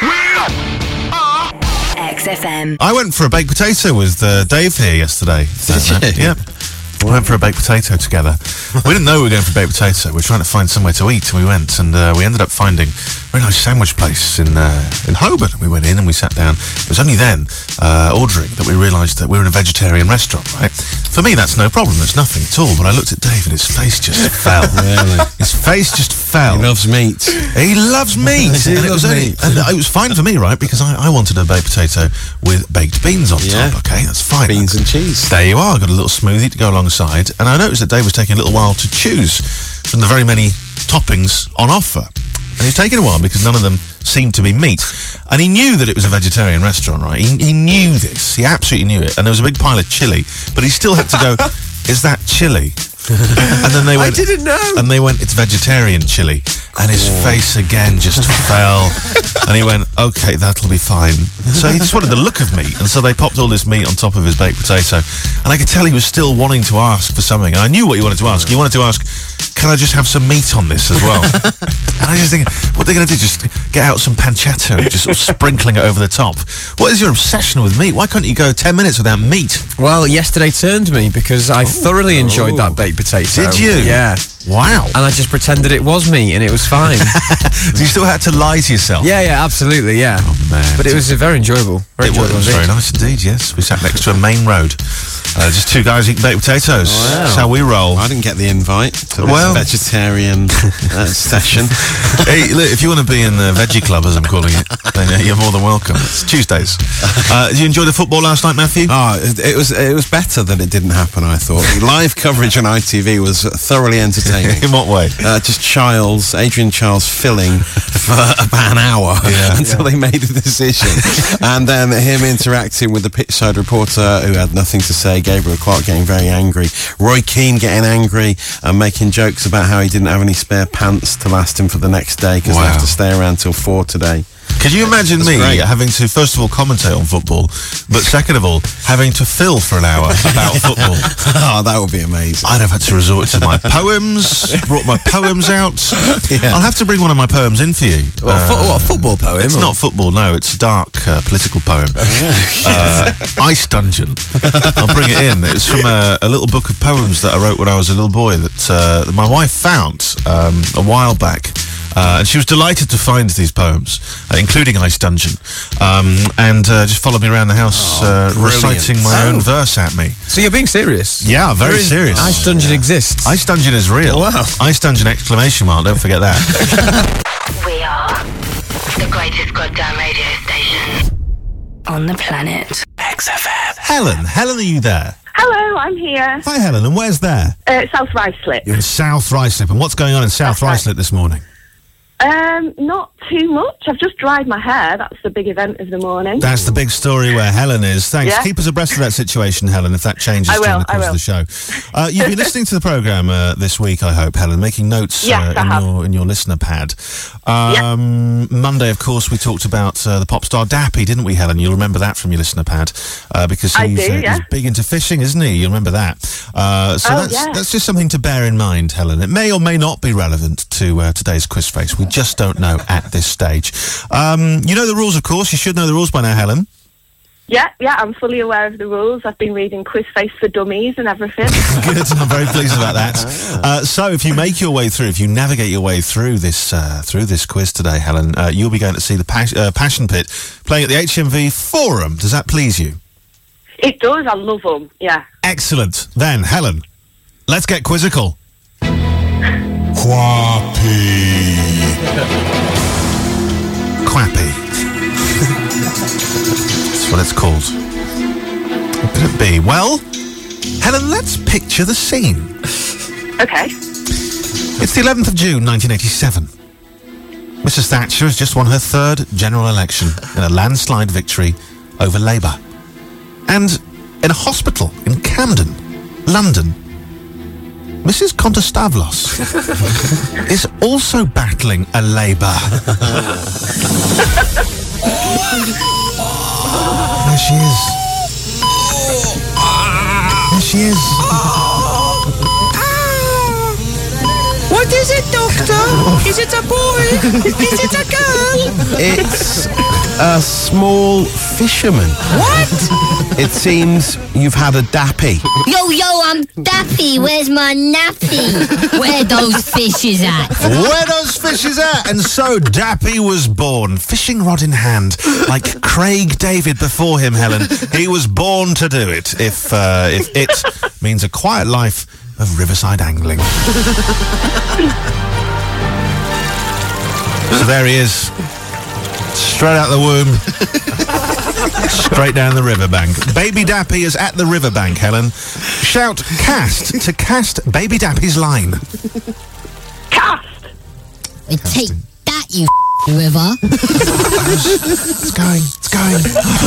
X F M. I went for a baked potato with uh, Dave here yesterday. Did you? Yeah. We went for a baked potato together. We didn't know we were going for baked potato. We were trying to find somewhere to eat, and we went, and uh, we ended up finding a very nice sandwich place in uh, in Holborn. We went in and we sat down. It was only then, uh, ordering, that we realised that we were in a vegetarian restaurant, right? For me, that's no problem. It's nothing at all. But I looked at Dave, and his face just fell. Really? His face just fell. He loves meat. He loves meat. He and, it loves was only, meat. and it was fine for me, right? Because I, I wanted a baked potato with baked beans on Yeah. top. Okay, that's fine. Beans and cheese. There you are. Got a little smoothie to go alongside. And I noticed that Dave was taking a little while to choose from the very many toppings on offer. And he's taking a while because none of them seemed to be meat. And he knew that it was a vegetarian restaurant, right? He, he knew this. He absolutely knew it. And there was a big pile of chili. But he still had to go, is that chili? And then they went, I didn't know. And they went, it's vegetarian chili. And his face again just fell. And he went, okay, that'll be fine. So he just wanted the look of meat. And so they popped all this meat on top of his baked potato. And I could tell he was still wanting to ask for something. And I knew what he wanted to ask. He wanted to ask, can I just have some meat on this as well? And I just think, what they're going to do, just get out some pancetta and just sort of sprinkling it over the top. What is your obsession with meat? Why can't you go ten minutes without meat? Well, yesterday turned me because I thoroughly enjoyed that baked potato. Did you? Yeah. Wow. And I just pretended it was me, and it was fine. So you still had to lie to yourself? yeah, yeah, absolutely, yeah. Oh, man. But it was uh, very enjoyable. Very It enjoyable was indeed. very nice indeed, yes. We sat next to a main road. Uh, just two guys eating baked potatoes. That's how we roll. I didn't get the invite to this Well- vegetarian uh, session. Hey, look, if you want to be in the Veggie Club, as I'm calling it, then uh, you're more than welcome. It's Tuesdays. Uh, did you enjoy the football last night, Matthew? Oh, it, it was it was better that it didn't happen, I thought. Live coverage on I T V was thoroughly entertaining. In what way? Uh, just Childs, Adrian Childs filling for about an hour Yeah. until they made a decision. And then him interacting with the pitchside reporter who had nothing to say, Gabriel Clark getting very angry, Roy Keane getting angry and making jokes about how he didn't have any spare pants to last him for the next day because Wow. they have to stay around till four today. Could you imagine That's me great. having to, first of all, commentate on football, but second of all, having to fill for an hour about football? Oh, that would be amazing. I'd have had to resort to my poems, brought my poems out. Yeah. I'll have to bring one of my poems in for you. What, a fo- what, a football poem? It's or- not football, no. It's a dark uh, political poem. uh, Ice Dungeon. I'll bring it in. It's from a, a little book of poems that I wrote when I was a little boy that, uh, that my wife found um, a while back. Uh, and she was delighted to find these poems, uh, including Ice Dungeon, um, and uh, just followed me around the house uh, brilliant. reciting my Oh. own verse at me. So you're being serious? Yeah, very There is- serious. Ice Dungeon exists. Ice Dungeon is real. Wow. Ice Dungeon exclamation mark, don't forget that. We are the greatest goddamn radio station on the planet. X F M. Helen, Helen, are you there? Hello, I'm here. Hi, Helen, and where's there? Uh, South Ruislip. You're in South Ruislip, and what's going on in South That's right. Ruislip this morning? Um, not too much. I've just dried my hair. That's the big event of the morning. That's the big story where Helen is. Thanks. Yeah. Keep us abreast of that situation, Helen, if that changes I will, during the course I of the show. Uh, you've been listening to the programme uh, this week, I hope, Helen, making notes Yes, uh, I in, have. your, in your listener pad. Um, Monday, of course, we talked about uh, the pop star Dappy, didn't we, Helen? You'll remember that from your listener pad. Uh, because I he's, do, uh, yeah. he's big into fishing, isn't he? You'll remember that. Uh, so Oh, that's, yeah. that's just something to bear in mind, Helen. It may or may not be relevant to uh, today's quiz face. We just don't know at this stage. Um, you know the rules, of course. You should know the rules by now, Helen. Yeah, yeah, I'm fully aware of the rules. I've been reading Quiz Face for Dummies and everything. Good. I'm very pleased about that. Uh, so, if you make your way through, if you navigate your way through this uh, through this quiz today, Helen, uh, you'll be going to see the Pas- uh, Passion Pit playing at the H M V Forum. Does that please you? It does. I love them. Yeah. Excellent. Then, Helen, let's get quizzical. Quappy. That's what it's called. What could it be? Well, Helen, let's picture the scene. Okay. It's the eleventh of June, nineteen eighty-seven. Missus Thatcher has just won her third general election in a landslide victory over Labour. And in a hospital in Camden, London, Missus Kontostavlos is also battling a Labour. There she is. There she is. What is it, Doctor? Is it a boy? Is it a girl? It's a small fisherman. What? It seems you've had a dappy. Yo, yo, I'm Daffy. Where's my nappy? Where those fishes at? Where those fishes at? And so Dappy was born, fishing rod in hand, like Craig David before him, Helen. He was born to do it, if, uh, if it means a quiet life of riverside angling. So there he is, straight out the womb, straight down the riverbank. Baby Dappy is at the riverbank, Helen. Shout cast to cast Baby Dappy's line. Cast! Hey, take that, you river. It's going, it's going.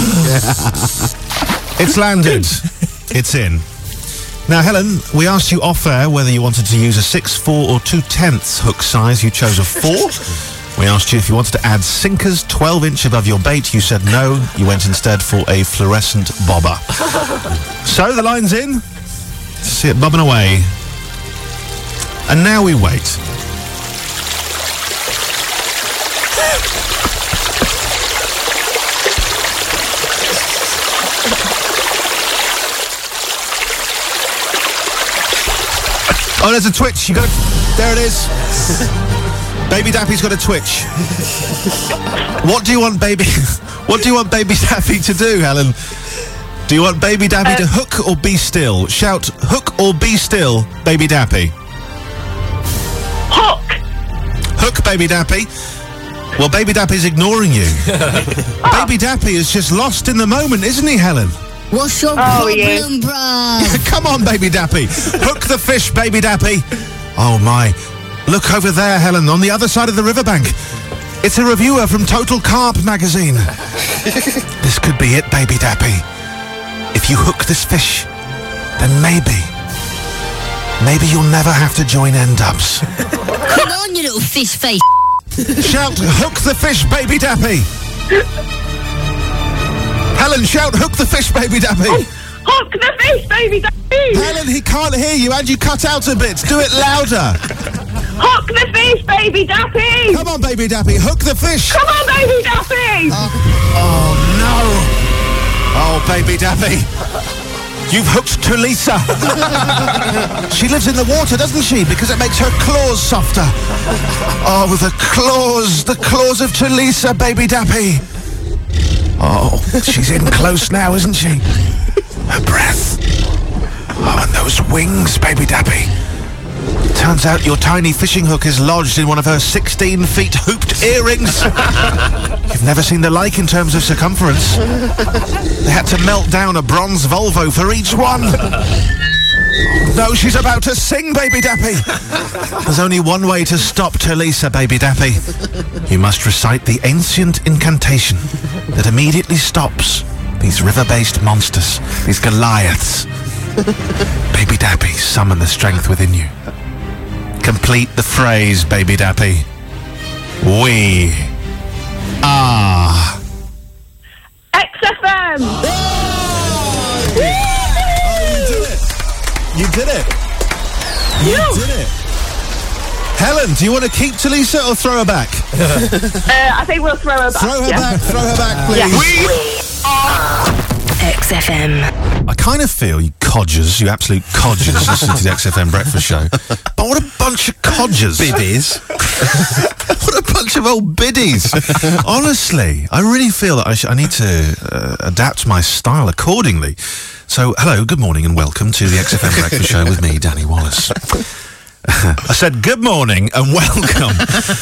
It's landed. It's in. Now, Helen, we asked you off-air whether you wanted to use a six four or two tenths hook size. You chose a four. We asked you if you wanted to add sinkers twelve inch above your bait. You said no. You went instead for a fluorescent bobber. So the line's in. See it bobbing away. And now we wait. Oh, there's a twitch. You got it. There it is. Baby Dappy's got a twitch. What do you want, baby? What do you want, Baby Dappy to do, Helen? Do you want Baby Dappy uh, to hook or be still? Shout, hook or be still, Baby Dappy. Hook. Hook, Baby Dappy. Well, Baby Dappy's ignoring you. oh. Baby Dappy is just lost in the moment, isn't he, Helen? What's your oh, problem, yes. bruh? Come on, Baby Dappy. Hook the fish, Baby Dappy. Oh, my. Look over there, Helen, on the other side of the riverbank. It's a reviewer from Total Carp magazine. This could be it, Baby Dappy. If you hook this fish, then maybe, maybe you'll never have to join N-Dubs. Come on, you little fish face. Shout, hook the fish, Baby Dappy. Helen, shout, hook the fish, Baby Dappy. Oh, hook the fish, Baby Dappy. Helen, he can't hear you, and you cut out a bit. Do it louder. Hook the fish, Baby Dappy. Come on, Baby Dappy, hook the fish. Come on, Baby Dappy. Oh, oh no. Oh, Baby Dappy. You've hooked Tulisa. She lives in the water, doesn't she? Because it makes her claws softer. Oh, the claws, the claws of Tulisa, Baby Dappy. Oh, she's in close now, isn't she? Her breath. Oh, and those wings, Baby Dappy. Turns out your tiny fishing hook is lodged in one of her sixteen feet hooped earrings. You've never seen the like in terms of circumference. They had to melt down a bronze Volvo for each one. No, she's about to sing, Baby Dappy. There's only one way to stop Talisa, Baby Dappy. You must recite the ancient incantation that immediately stops these river-based monsters, these Goliaths. Baby Dappy, summon the strength within you. Complete the phrase, Baby Dappy. We are X F M. You did it. You did it. Helen, do you want to keep Talisa or throw her back? uh, I think we'll throw her back. Throw her yeah. back, throw her back, please. Yeah. We are X F M. I kind of feel you codgers, you absolute codgers, listening to the X F M breakfast show. But what a bunch of codgers. Biddies. What a bunch of old biddies. Honestly, I really feel that I, sh- I need to uh, adapt my style accordingly. So, hello, good morning and welcome to the X F M breakfast show with me, Danny Wallace. I said good morning and welcome.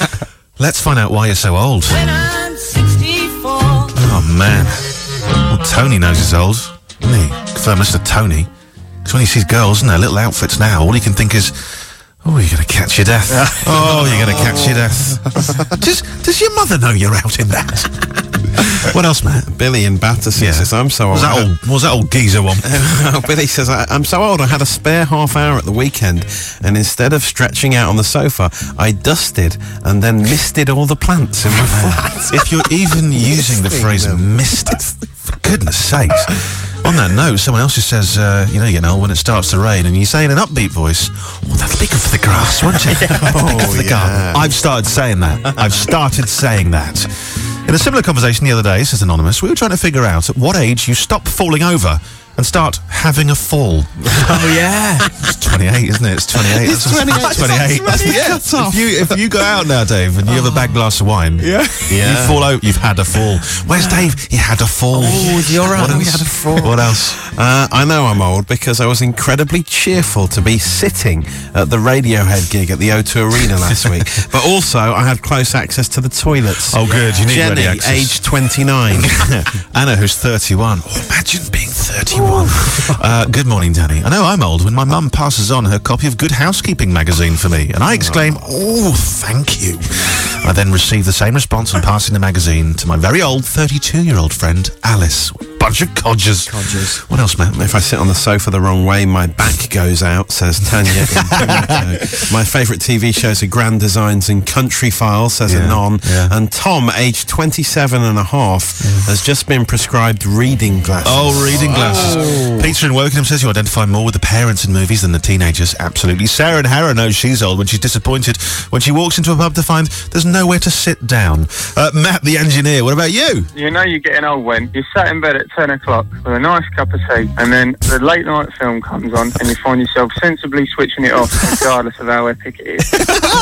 Let's find out why you're so old. When I'm sixty-four. Oh, man. Well, Tony knows he's old, doesn't he? Confirm Mister Tony. Because when he sees girls in their little outfits now, all he can think is, oh, you're going to catch your death. Oh, you're going to catch your death. does, does your mother know you're out in that? What else, Matt? Billy in Battersea Yeah. says, I'm so old. Was that old, what was that old geezer one? Oh, Billy says, I, I'm so old, I had a spare half hour at the weekend, and instead of stretching out on the sofa, I dusted and then misted all the plants in my flat. If you're even using the phrase misted, for goodness sakes. On that note, someone else just says, uh, you know, you know, when it starts to rain, and you say in an upbeat voice, oh, that'll be good for the grass, won't it? That'll be good for the garden. I've started saying that. I've started saying that. In a similar conversation the other day, says Anonymous, we were trying to figure out at what age you stop falling over and start having a fall. Oh, yeah. It's twenty-eight, isn't it? It's twenty-eight. It's twenty-eight. twenty-eight. That's the Yeah. cut off. If you, if you go out now, Dave, and you have a bad glass of wine, Yeah. you fall out, you've had a fall. Where's Dave? He had a fall. Oh, you're right. What else? We had a fall. What else? Uh, I know I'm old because I was incredibly cheerful to be sitting at the Radiohead gig at the O two Arena last week. But also, I had close access to the toilets. Oh, good. You need Jenny, ready access. age twenty-nine. Anna, who's thirty-one. Oh, imagine being thirty-one. Uh, good morning, Danny. I know I'm old when my mum passes on her copy of Good Housekeeping magazine for me, and I exclaim, oh, thank you. I then receive the same response and passing the magazine to my very old thirty-two-year-old friend, Alice. Bunch of codgers. Codgers. What else, Matt? If I sit on the sofa the wrong way, my back goes out, says Tanya. in Pimlico. My favourite T V shows are Grand Designs and Country Files, says Yeah, Anon. yeah. And Tom, aged twenty-seven and a half, has just been prescribed reading glasses. Oh, reading glasses. Peter in Wokingham says you identify more with the parents in movies than the teenagers. Absolutely. Sarah in Harrow knows she's old when she's disappointed when she walks into a pub to find there's nowhere to sit down. Uh, Matt, the engineer, what about you? You know you're getting old when you're sat in bed at ten o'clock with a nice cup of tea, and then the late night film comes on and you find yourself sensibly switching it off regardless of how epic it is.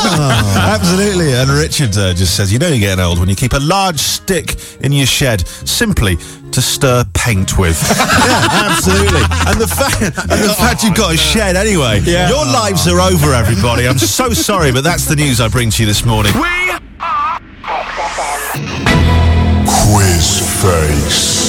Oh, absolutely. And Richard uh, just says, you know you're getting old when you keep a large stick in your shed simply to stir paint with. Yeah, absolutely. And the fact and the fact you've got a shed anyway. Yeah. Your lives are over, everybody. I'm so sorry, but that's the news I bring to you this morning. We are X F M. Quiz Face.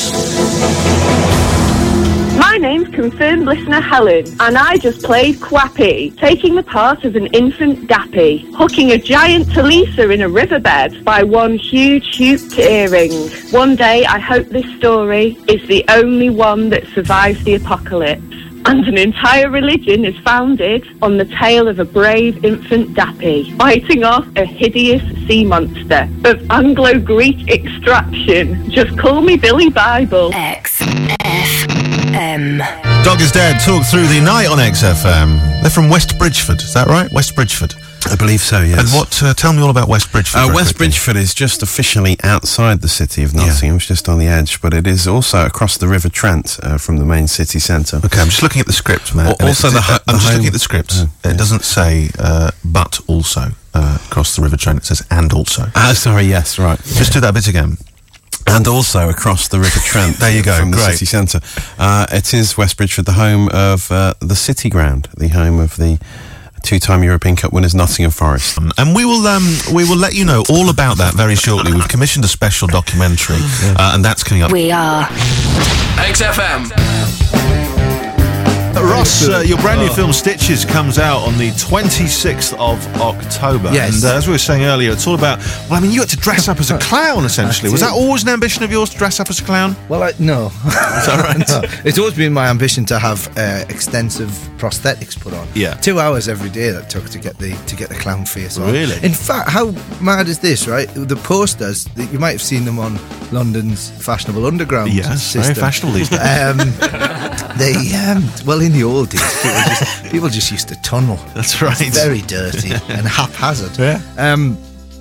My name's confirmed listener Helen, and I just played Quappy, taking the part of an infant Dappy, hooking a giant Talisa in a riverbed by one huge hooped earring. One day, I hope this story is the only one that survives the apocalypse, and an entire religion is founded on the tale of a brave infant Dappy fighting off a hideous sea monster of Anglo-Greek extraction. Just call me Billy Bible. X F M. Dog is Dead talk through the night on X F M. They're from West Bridgeford, is that right? West Bridgeford. I believe so, yes. And what? Uh, tell me all about West Bridgeford. Uh, very West quickly. Bridgeford is just officially outside the city of Nottingham, it's just on the edge, but it is also across the River Trent uh, from the main city centre. Okay, I'm just looking at the script, man. Al- also the ho- I'm the just home- looking at the script. Oh, It yeah. doesn't say uh, but also uh, across the River Trent. It says and also. Ah, sorry, yes, right. Just do that bit again. And also across the River Trent. There you go, From the great. city centre. Uh, it is West Bridgeford, the home of uh, the City Ground, the home of the two-time European Cup winners Nottingham Forest. And we will um, we will let you know all about that very shortly. We've commissioned a special documentary, uh, and that's coming up. We are X F M. Ross, uh, your brand new film Stitches comes out on the twenty-sixth of October. Yes. And uh, as we were saying earlier, it's all about, well, I mean, you had to dress up as a clown, essentially. Was that always an ambition of yours to dress up as a clown? Well, I, no. Is that right? No. It's always been my ambition to have uh, extensive prosthetics put on. Yeah. Two hours every day that took to get the to get the clown face on. Really? In fact, how mad is this, right? The posters, you might have seen them on London's fashionable underground Yes, system. very fashionable these days. Um, they, um, well, in the old days, people just, people just used to tunnel. That's right. It's very dirty and haphazard. Yeah. Um,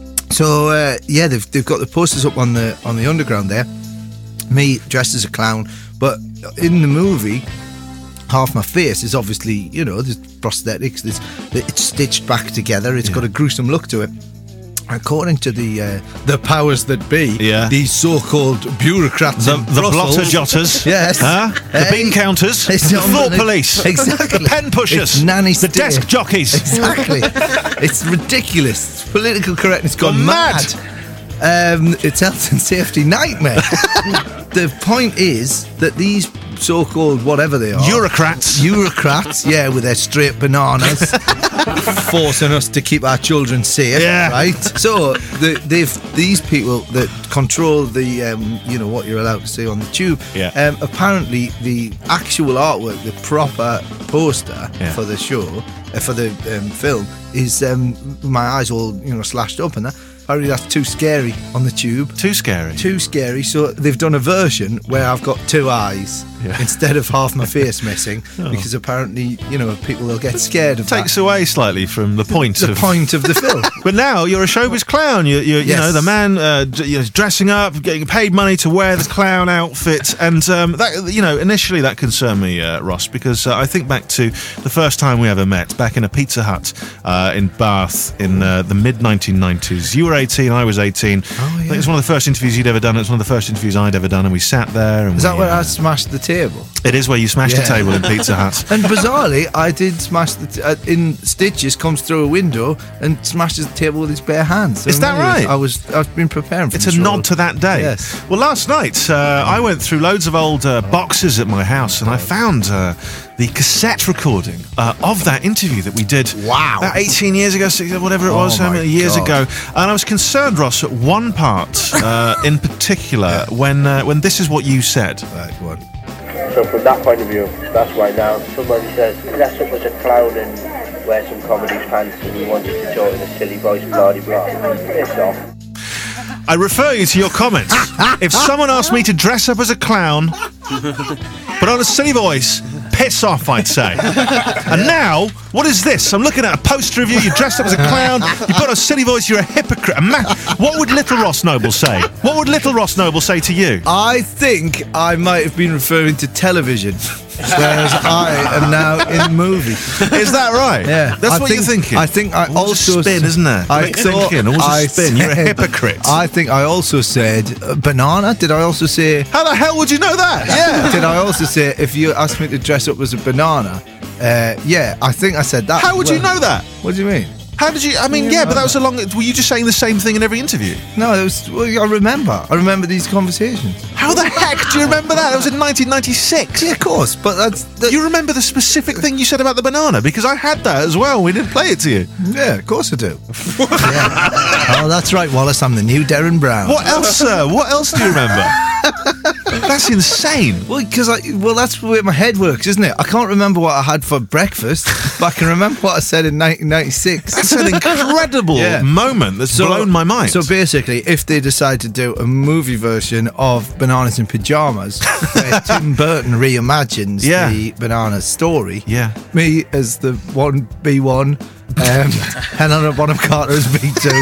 so uh, yeah, they've they've got the posters up on the on the underground there. Me dressed as a clown, but in the movie, half my face is obviously, you know, there's prosthetics. There's, it's stitched back together. It's Yeah. got a gruesome look to it. According to the uh, the powers that be, Yeah. these so-called bureaucrats, The, in the Brussels, blotter jotters, yes, huh? the Hey. bean counters, It's the thought unbelievable. police, Exactly. the pen pushers, It's nanny the state. desk jockeys. Exactly. It's ridiculous. Political correctness gone Gone mad. Um, it's health and safety nightmare. The point is that these so-called whatever they are, Bureaucrats. bureaucrats, yeah, with their straight bananas, forcing us to keep our children safe, Yeah. right? So the, they've these people that control the, um, you know, what you're allowed to see on the tube. Yeah. Um, apparently, the actual artwork, the proper poster Yeah. for the show, uh, for the um, film, is um, my eyes all, you know, slashed up and that. Apparently that's too scary on the tube. Too scary. Too scary. So they've done a version where I've got two eyes Yeah. instead of half my face missing, Oh. because apparently, you know, people will get scared of Takes that. away slightly from the point The of point of the film. But now you're a showbiz clown. You're, you're you Yes. know, the man uh, d- you know, dressing up, getting paid money to wear the clown outfit, and um, that, you know, initially that concerned me, uh, Ross, because uh, I think back to the first time we ever met, back in a Pizza Hut uh, in Bath in uh, the mid nineteen nineties. You were eighteen, I was eighteen. Oh, I think yeah. it was one of the first interviews you'd ever done. It was one of the first interviews I'd ever done, and we sat there. And Is that we, where uh, I smashed the table? It is where you smashed Yeah. the table in Pizza Hut. And bizarrely, I did smash the t- uh, in Stitches comes through a window and smashes the table with his bare hands. So Is that really, right? I was I've been preparing for It's this a role. nod to that day. Yes. Well, last night uh, I went through loads of old uh, boxes at my house, and I found uh, the cassette recording uh, of that interview that we did. Wow. About eighteen years ago, six- whatever it Oh was, how my many years God. ago. And I was concerned, Ross, at one part uh, in particular when uh, when this is what you said. Right, go on. So from that point of view, that's why now someone says, dress up as a clown and wear some comedy pants and we want you to talk in a silly voice, blah blah blah. Piss off. I refer you to your comments. If someone asked me to dress up as a clown, but on a silly voice, piss off, I'd say. And now, what is this? I'm looking at a poster of you, you're dressed up as a clown, you put on a silly voice, you're a hypocrite. A ma- what would Little Ross Noble say? What would Little Ross Noble say to you? I think I might have been referring to television, whereas I am now in movie. Is that right? Yeah, That's I what think- you're thinking? I think I Always a also spin, isn't there? I Quick thought thinking, always a I spin. You're a said- hypocrite. I think I also said uh, banana. Did I also say? How the hell would you know that? Yeah. Did I also say if you asked me to dress up as a banana? Uh, yeah, I think I said that. How would you Well, know that? What do you mean? How did you? I mean, yeah, but that was a long. Were you just saying the same thing in every interview? No, it was. Well, I remember. I remember these conversations. How the heck do you remember that? That was in nineteen ninety-six. Yeah, of course. But that's. That, You remember the specific thing you said about the banana? Because I had that as well. We didn't play it to you. yeah, of course I do. yeah. Oh, that's right, Wallace. I'm the new Darren Brown. What else, sir? What else do you remember? That's insane. Well, because I well, that's the way my head works, isn't it? I can't remember what I had for breakfast, but I can remember what I said in nineteen ninety-six. That's an incredible Yeah. moment that's blown my mind. So basically, if they decide to do a movie version of Bananas in Pyjamas, where Tim Burton reimagines Yeah. the Bananas story, yeah. me as the one B one, um, Helena Bonham Carter as B two.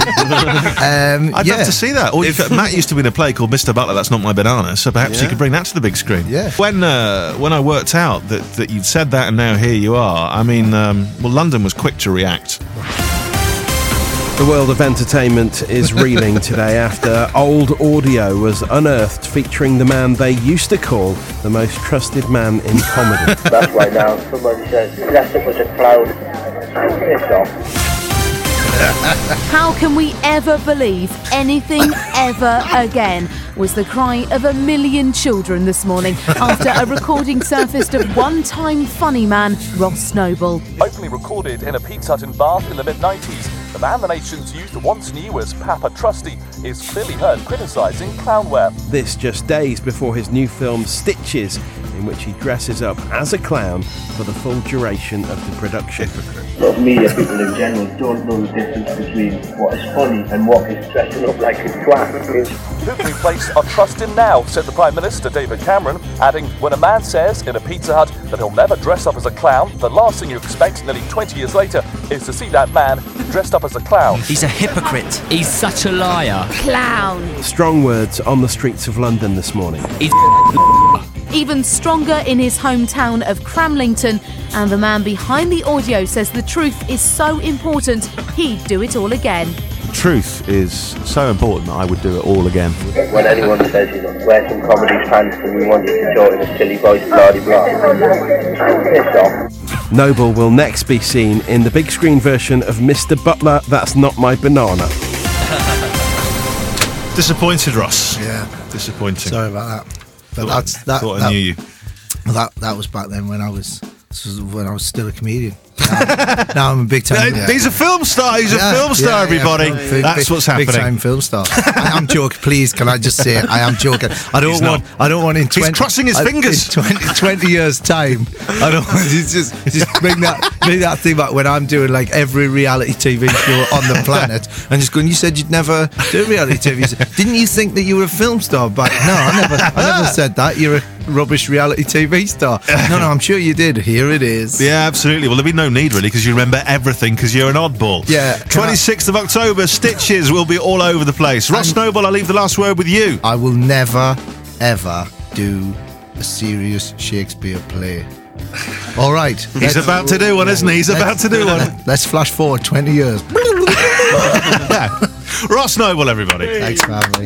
Um, I'd yeah. love to see that. Or you could- Matt used to be in a play called Mister Butler, That's Not My Banana, so perhaps you Yeah. could bring that to the big screen. Yeah. When uh, when I worked out that, that you'd said that and now here you are, I mean, um, well, London was quick to react. The world of entertainment is reeling today after old audio was unearthed featuring the man they used to call the most trusted man in comedy. That's why now someone says, dress up as a clown and piss off. How can we ever believe anything ever again? Was the cry of a million children this morning after a recording surfaced of one-time funny man Ross Noble. Openly recorded in a Pizza Hut in Bath in the mid nineties, the man the nation's youth once knew as Papa Trusty is clearly heard criticising clownwear. This just days before his new film Stitches, in which he dresses up as a clown for the full duration of the production. A lot of media people in general don't know the difference between what is funny and what is dressing up like a twat. Who can we place our trust in now, said the Prime Minister David Cameron, adding, when a man says in a Pizza Hut that he'll never dress up as a clown, the last thing you expect nearly twenty years later is to see that man dressed up as a clown. He's a hypocrite. He's such a liar. Clown. Strong words on the streets of London this morning. He's Even stronger in his hometown of Cramlington, and the man behind the audio says the truth is so important he'd do it all again. The truth is so important that I would do it all again. When anyone says, you know, wear some comedy's pants and we want you to join in a silly voice, blah de blah, I'm pissed off. Noble will next be seen in the big screen version of Mister Butler, That's Not My Banana. Disappointed, Ross. Yeah. Disappointing. Sorry about that. But Thought- that's that. thought I that, knew you. That that was back then when I was this was when I was still a comedian. Now, now I'm a big time. Yeah, he's a film star. He's a film star, everybody. Big- That's big- what's happening. Big time film star. I am joking. Please, can I just say it? I am joking. I don't He's want. not. I don't want in He's twenty. crossing his I- fingers. In twenty, twenty years time. I don't want. It's just just bring that bring that thing back when I'm doing like every reality T V show on the planet and just going. You said you'd never do reality T V. Didn't you think that you were a film star? But no, I never. I never said that. You're a rubbish reality T V star. No, no, I'm sure you did. Here it is. Yeah, absolutely. Well, there'd be no need, really, because you remember everything because you're an oddball. Yeah. Can I- twenty-sixth of October, Stitches will be all over the place. Ross Noble, I'll leave the last word with you. I will never, ever do a serious Shakespeare play. All right. He's about to do one, isn't he? He's about to do one. Let's flash forward twenty years. Ross Noble, everybody. Thanks for having me.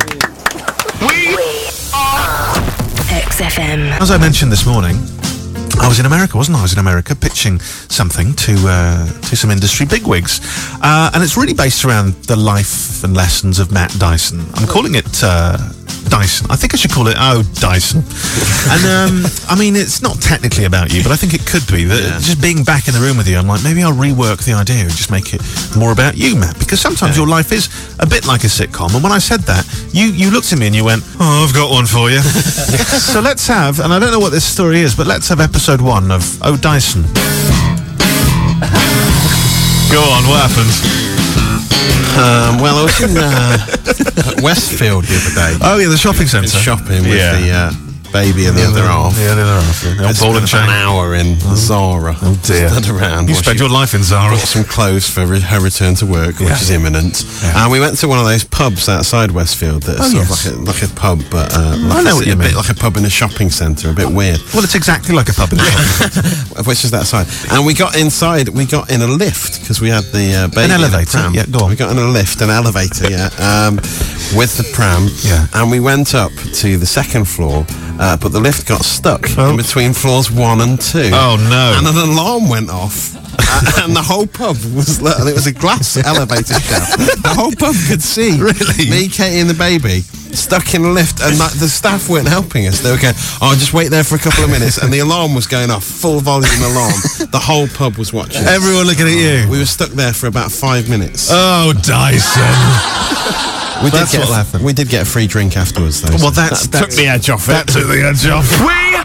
X F M. As I mentioned this morning, I was in America, wasn't I? I was in America pitching something to uh, to some industry bigwigs. Uh, and it's really based around the life and lessons of Matt Dyson. I'm calling it uh, Dyson. I think I should call it Oh Dyson. And um, I mean, it's not technically about you, but I think it could be. That Yeah. Just being back in the room with you, I'm like, maybe I'll rework the idea and just make it more about you, Matt. Because sometimes your life is a bit like a sitcom. And when I said that, you, you looked at me and you went, oh, I've got one for you. So let's have, and I don't know what this story is, but let's have episode one of Oh Dyson. Go on, what happened? Um, well, I was in uh, Westfield the other day. Oh yeah, the shopping centre. Shopping with Yeah. the uh, baby and the other half. Yeah, the other half. Yeah. The I old ball and spent chain. an hour in Zara. Oh dear. Stood around. You while spent she your life in Zara. Bought some clothes for re- her return to work, Yeah. which is imminent. Yeah. And we went to one of those pubs outside Westfield that's Oh, sort yes. of like a, like a pub, but uh, like I know a, what you a mean. bit like a pub in a shopping centre, a bit weird. Well, it's exactly like a pub in a shop. Which is that side. And we got inside, we got in a lift because we had the uh, baby An in a elevator, pram. yeah, go on. We got in a lift, an elevator, yeah, um, with the pram. Yeah. And we went up to the second floor, uh, but the lift got stuck Oh. in between floors one and two. Oh, no. And an alarm went off. uh, and the whole pub was, li- and it was a glass elevator shaft. The whole pub could see Really? me, Katie, and the baby stuck in a lift, and like, the staff weren't helping us. They were going, "Oh, just wait there for a couple of minutes," and the alarm was going off, full volume alarm. The whole pub was watching. Everyone looking at you. We were stuck there for about five minutes. Oh, Dyson. we that's did get what'll a, happen. We did get a free drink afterwards, though. Well, that's, that that's took the edge off it. That took the edge off. We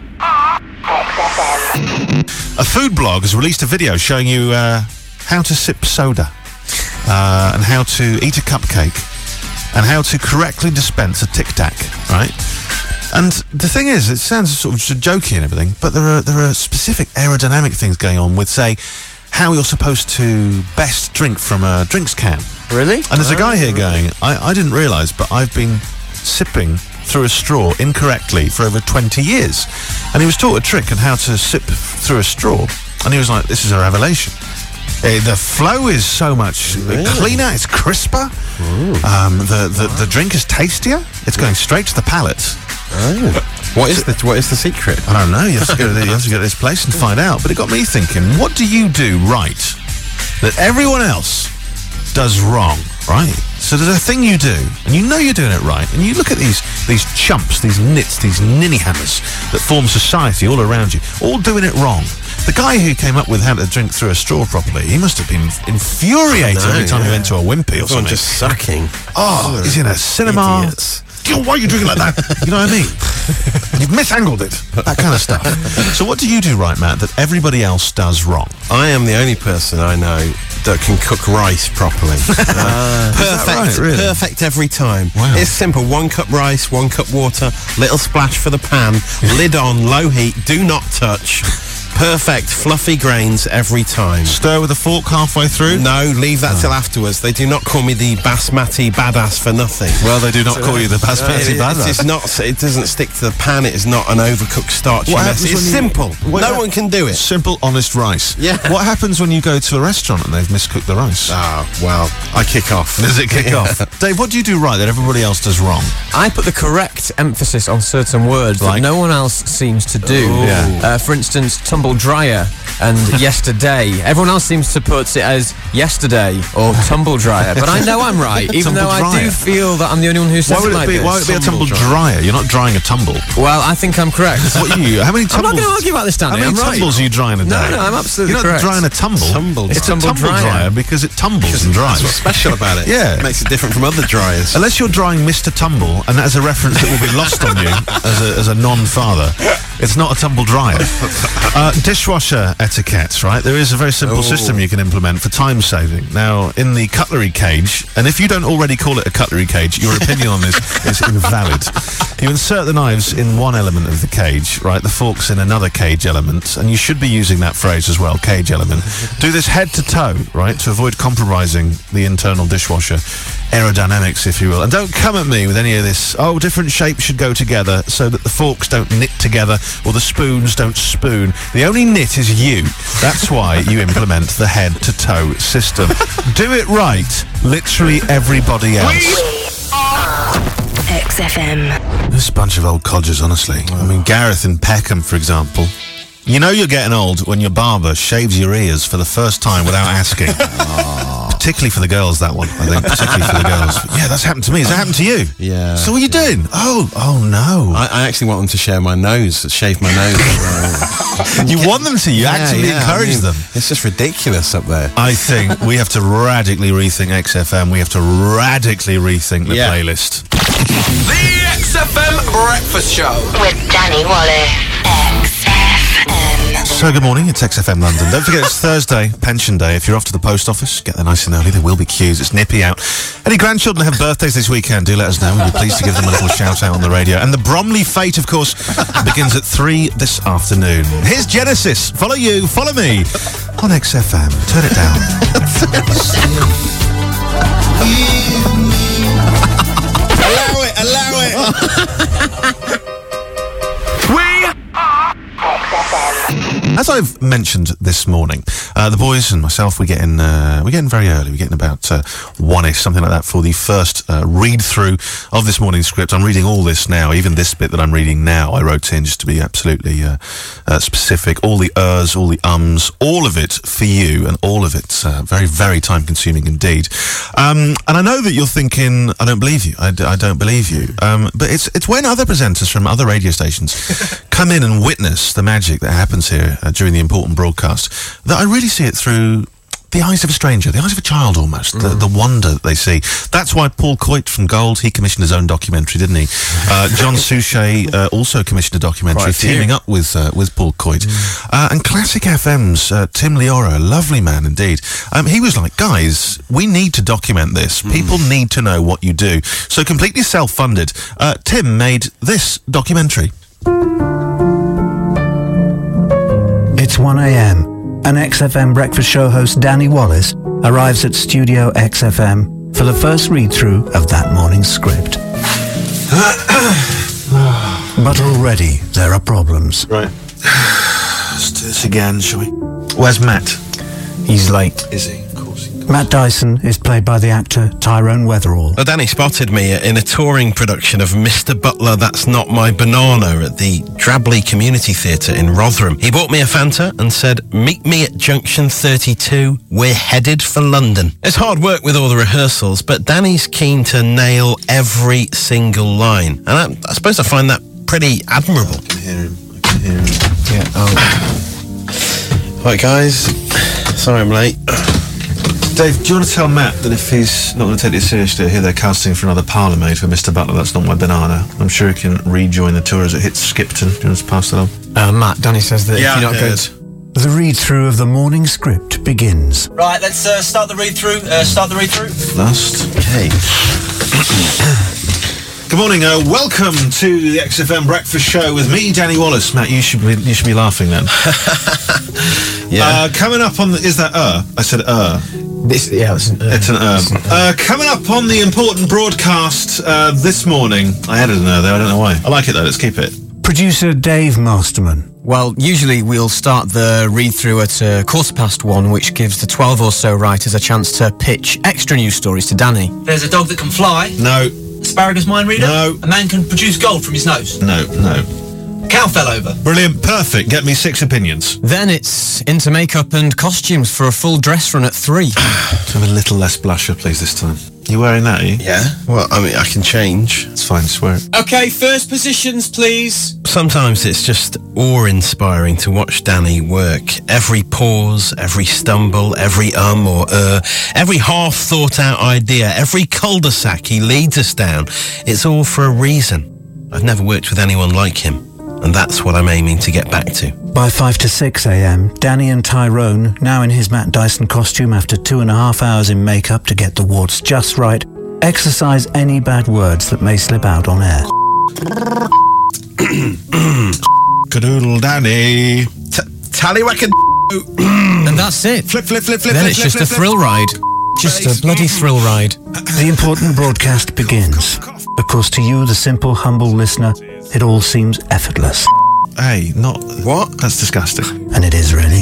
A food blog has released a video showing you uh, how to sip soda uh, and how to eat a cupcake and how to correctly dispense a Tic Tac, right? And the thing is, it sounds sort of jokey and everything, but there are there are specific aerodynamic things going on with, say, how you're supposed to best drink from a drinks can. Really? And there's a guy here going, I, I didn't realise, but I've been sipping through a straw incorrectly for over twenty years. And he was taught a trick on how to sip through a straw. And he was like, this is a revelation. Uh, the flow is so much Really? cleaner, it's crisper. Um, the, the, the drink is tastier. It's going straight to the palate. Oh. What is the what is the secret? I don't know. You have to go to, the, you have to go to this place and find out. But it got me thinking, what do you do right that everyone else does wrong, right? So there's a thing you do, and you know you're doing it right, and you look at these these chumps, these nits, these ninny hammers that form society all around you, all doing it wrong. The guy who came up with how to drink through a straw properly, he must have been infuriated know, every time he yeah. went to a wimpy or Everyone something. just sucking. Oh, he's in a cinema. Idiots. Yo, why are you drinking like that? You know what I mean? You've misangled it. That kind of stuff. So what do you do right, Matt, that everybody else does wrong? I am the only person I know that can cook rice properly. Uh, perfect, right, really? perfect every time. Wow. It's simple. One cup rice, one cup water, little splash for the pan, lid on, low heat, do not touch. Perfect, fluffy grains every time. Stir with a fork halfway through? No, leave that till afterwards. They do not call me the basmati badass for nothing. Well, they do not call you the basmati it, badass. It is not. It doesn't stick to the pan. It is not an overcooked starchy What mess. happens It's when you- simple. What no hap- one can do it. Simple, honest rice. Yeah. What happens when you go to a restaurant and they've miscooked the rice? Ah, well, I kick off. Does it kick off? Dave, what do you do right that everybody else does wrong? I put the correct emphasis on certain words Like? that no one else seems to do. Ooh. Yeah. Uh, for instance, tumble dryer and yesterday. Everyone else seems to put it as yesterday or tumble dryer, but I know I'm right, even Tumble though I dryer. do feel that I'm the only one who says Why would it it like be? this. Why would it be a tumble Tumble dryer? You're not drying a tumble. Well, I think I'm correct. What are you? How many I'm tumbles? not going to argue about this, Danny. How many I'm right. tumbles are you drying a day? No, no, I'm absolutely You're not correct. drying a tumble. Tumble It's dryer. a tumble Tumble dryer dryer. because it tumbles and dries. What's special about it? Yeah. It makes it different from other dryers. Unless you're drying Mister Tumble, and that is a reference that will be lost on you as a, as a non-father, it's not a tumble dryer. Uh, dishwasher etiquette, right? There is a very simple Oh. system you can implement for time saving. Now, in the cutlery cage, and if you don't already call it a cutlery cage, your opinion on this is invalid. You insert the knives in one element of the cage, right? The forks in another cage element, and you should be using that phrase as well, cage element. Do this head to toe, right, to avoid compromising the internal dishwasher aerodynamics, if you will. And don't come at me with any of this, oh, different shapes should go together so that the forks don't knit together or the spoons don't spoon. The only knit is you. That's why you implement the head to toe system. Do it right, literally everybody else. X F M. This bunch of old codgers, honestly. I mean, Gareth in Peckham, for example. You know you're getting old when your barber shaves your ears for the first time without asking. Particularly for the girls, that one, I think. Particularly for the girls. But yeah, that's happened to me. Has that happened to you? Yeah. So what are you doing? Oh, oh no. I, I actually want them to share my nose, shave my nose. You want them to? You Yeah, actively yeah, encourage I mean, them. It's just ridiculous up there. I think we have to radically rethink X F M. We have to radically rethink the Yeah. playlist. The X F M Breakfast Show. With Danny Wallace. X F M. So good morning, it's X F M London. Don't forget it's Thursday, pension day. If you're off to the post office, get there nice and early. There will be queues. It's nippy out. Any grandchildren have birthdays this weekend, do let us know. We'll be pleased to give them a little shout out on the radio. And the Bromley Fete, of course, begins at three this afternoon. Here's Genesis. Follow you, follow me on X F M. Turn it down. Allow it, allow it. We are As I've mentioned this morning, uh, the boys and myself, we get in, uh, we get in very early. We get in about uh, one-ish, something like that, for the first uh, read-through of this morning's script. I'm reading all this now, even this bit that I'm reading now. I wrote in just to be absolutely uh, uh, specific. All the ers, all the ums, all of it for you, and all of it uh, very, very time-consuming indeed. Um, and I know that you're thinking, I don't believe you. I, d- I don't believe you. Um, but it's it's when other presenters from other radio stations come in and witness the magic that happens here uh, during the important broadcast, that I really see it through the eyes of a stranger, the eyes of a child almost, mm. the, the wonder that they see. That's why Paul Coit from Gold, he commissioned his own documentary, didn't he? Uh, John Suchet uh, also commissioned a documentary, teaming up with uh, with Paul Coit. Mm. Uh, and Classic F M's uh, Tim Leora, a lovely man indeed. Um, he was like, guys, we need to document this. Mm. People need to know what you do. So completely self-funded, uh, Tim made this documentary. It's one a.m. and X F M breakfast show host Danny Wallace arrives at Studio X F M for the first read-through of that morning's script. But already there are problems. Right. Let's do this again, shall we? Where's Matt? He's late. Is he? Of course he Matt Dyson is played by the actor Tyrone Weatherall. Well, Danny spotted me in a touring production of Mister Butler, That's Not My Banana at the Drabley Community Theatre in Rotherham. He bought me a Fanta and said, meet me at Junction thirty-two. We're headed for London. It's hard work with all the rehearsals, but Danny's keen to nail every single line. And I, I suppose I find that pretty admirable. I can hear him. I can hear him. Yeah, oh. Right, guys. Sorry I'm late. Dave, do you want to tell Matt that if he's not going to take this seriously, I hear they're casting for another parlourmaid for Mister Butler, That's Not My Banana. I'm sure he can rejoin the tour as it hits Skipton. Do you want to pass that on? Uh, Matt, Danny says that Yeah, if you're not I good... The read-through of the morning script begins. Right, let's uh, start the read-through. Uh, start the read-through. Last. Okay. Good morning. Uh, welcome to the X F M Breakfast Show with me, Danny Wallace. Matt, you should be you should be laughing then. Yeah. Uh, coming up on the, is that uh? I said uh. This, yeah, it's an, uh, It's an uh. uh. Coming up on the important broadcast uh, this morning. I added an uh there. I don't know why. I like it though. Let's keep it. Producer Dave Masterman. Well, usually we'll start the read-through at uh, quarter past one, which gives the twelve or so writers a chance to pitch extra news stories to Danny. There's a dog that can fly. No. Asparagus mind reader. No. A man can produce gold from his nose. No. No. Cow fell over. Brilliant. Perfect. Get me six opinions. Then it's into makeup and costumes for a full dress run at three. Let's have a little less blusher, please, this time. You wearing that, are you? Yeah. Well, I mean, I can change. It's fine. Swear it. Okay, first positions, please. Sometimes it's just awe-inspiring to watch Danny work. Every pause, every stumble, every um or er, every half-thought-out idea, every cul-de-sac he leads us down. It's all for a reason. I've never worked with anyone like him, and that's what I'm aiming to get back to. By five to six a.m, Danny and Tyrone, now in his Matt Dyson costume after two and a half hours in makeup to get the warts just right, exercise any bad words that may slip out on air. Cadoodle Danny. Tallywhack and And that's it. Flip, flip, flip, flip, Then flip, it's flip, just flip, a thrill flip. ride. Just a bloody thrill ride. The important broadcast begins. Of course, to you, the simple, humble listener, it all seems effortless. Hey, not... What? That's disgusting. And it is really.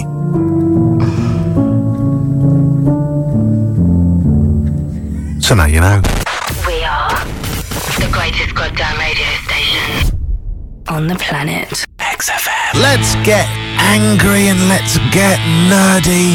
So now you know. We are the greatest goddamn radio station on the planet. X F M. Let's get angry and let's get nerdy.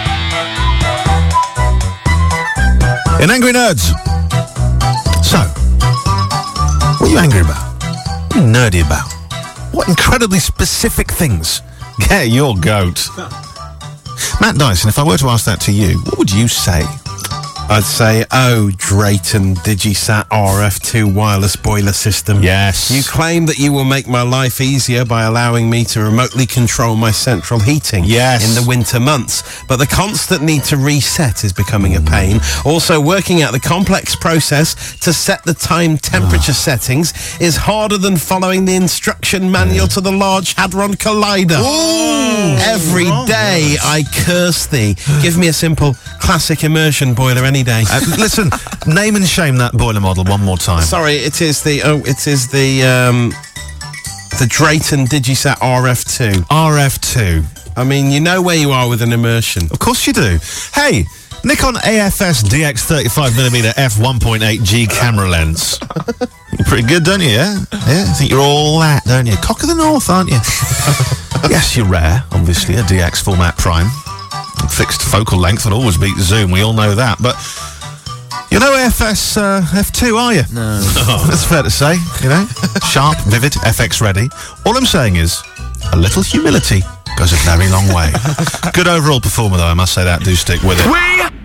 In Angry Nerds. So, what are you angry about? What are you nerdy about? What incredibly specific things get your goat? Matt Dyson, if I were to ask that to you, what would you say? I'd say, oh, Drayton Digisat R F two wireless boiler system. Yes. You claim that you will make my life easier by allowing me to remotely control my central heating Yes. in the winter months. But the constant need to reset is becoming a pain. Also, working out the complex process to set the time temperature settings is harder than following the instruction manual to the Large Hadron Collider. Ooh. Every day I curse thee. Give me a simple classic immersion boiler any day. Uh, listen, name and shame that boiler model one more time. Sorry, it is the oh, it is the um, the Drayton Digisat R F two. R F two. I mean, you know where you are with an immersion. Of course you do. Hey, Nikon A F S D X thirty-five millimeter f one point eight G camera lens. You're pretty good, don't you? Yeah, yeah. I think you're all that, don't you? Cock of the North, aren't you? Yes, you're rare. Obviously, a D X format prime. Fixed focal length will always beat zoom. We all know that, but you're no A F S uh, F two, are you? No. Oh, that's fair to say. You know, sharp, vivid, F X ready. All I'm saying is, a little humility goes a very long way. Good overall performer, though. I must say that. Do stick with it.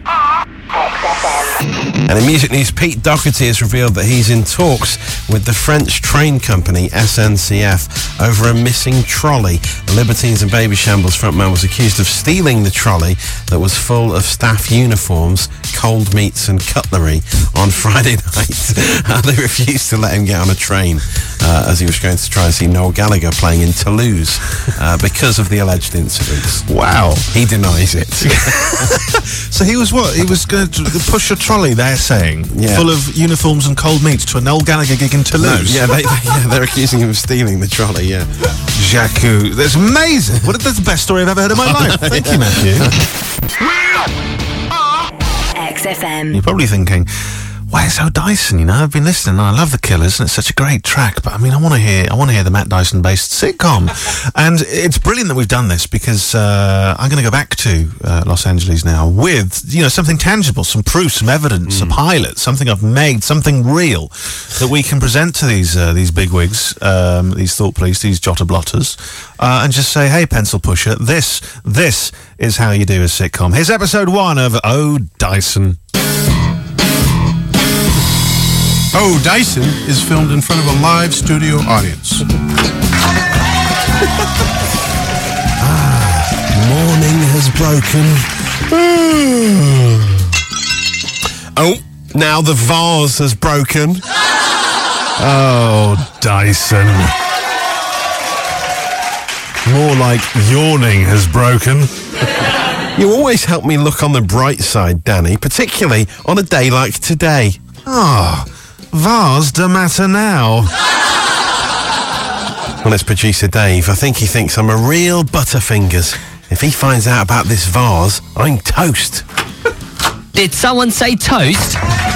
And in music news, Pete Doherty has revealed that he's in talks with the French train company S N C F over a missing trolley. The Libertines and Baby Shambles frontman was accused of stealing the trolley that was full of staff uniforms, cold meats and cutlery on Friday night. uh, they refused to let him get on a train uh, as he was going to try and see Noel Gallagher playing in Toulouse uh, because of the alleged incidents. Wow. He denies it. So he was what? He was going to push a trolley, they're saying, Yeah. full of uniforms and cold meats to a Noel Gallagher gig in Toulouse. Yeah, they, they, yeah, they're accusing him of stealing the trolley, yeah. Jacques, that's amazing. What, that's the best story I've ever heard in my life. Thank you, Matthew. X F M. You're probably thinking, why so Dyson? You know, I've been listening and I love the Killers and it's such a great track, but I mean, I want to hear, I want to hear the Matt Dyson based sitcom. And it's brilliant that we've done this because, uh, I'm going to go back to, uh, Los Angeles now with, you know, something tangible, some proof, some evidence, mm. a pilot, something I've made, something real that we can present to these, uh, these bigwigs, um, these thought police, these jotter blotters, uh, and just say, hey, pencil pusher, this, this is how you do a sitcom. Here's episode one of Oh, Dyson. Oh, Dyson is filmed in front of a live studio audience. ah, morning has broken. Oh, now the vase has broken. Oh, Dyson. More like yawning has broken. You always help me look on the bright side, Danny, particularly on a day like today. Ah. Oh. Vase de matter now. Well, it's producer Dave. I think he thinks I'm a real butterfingers. If he finds out about this vase, I'm toast. Did someone say toast?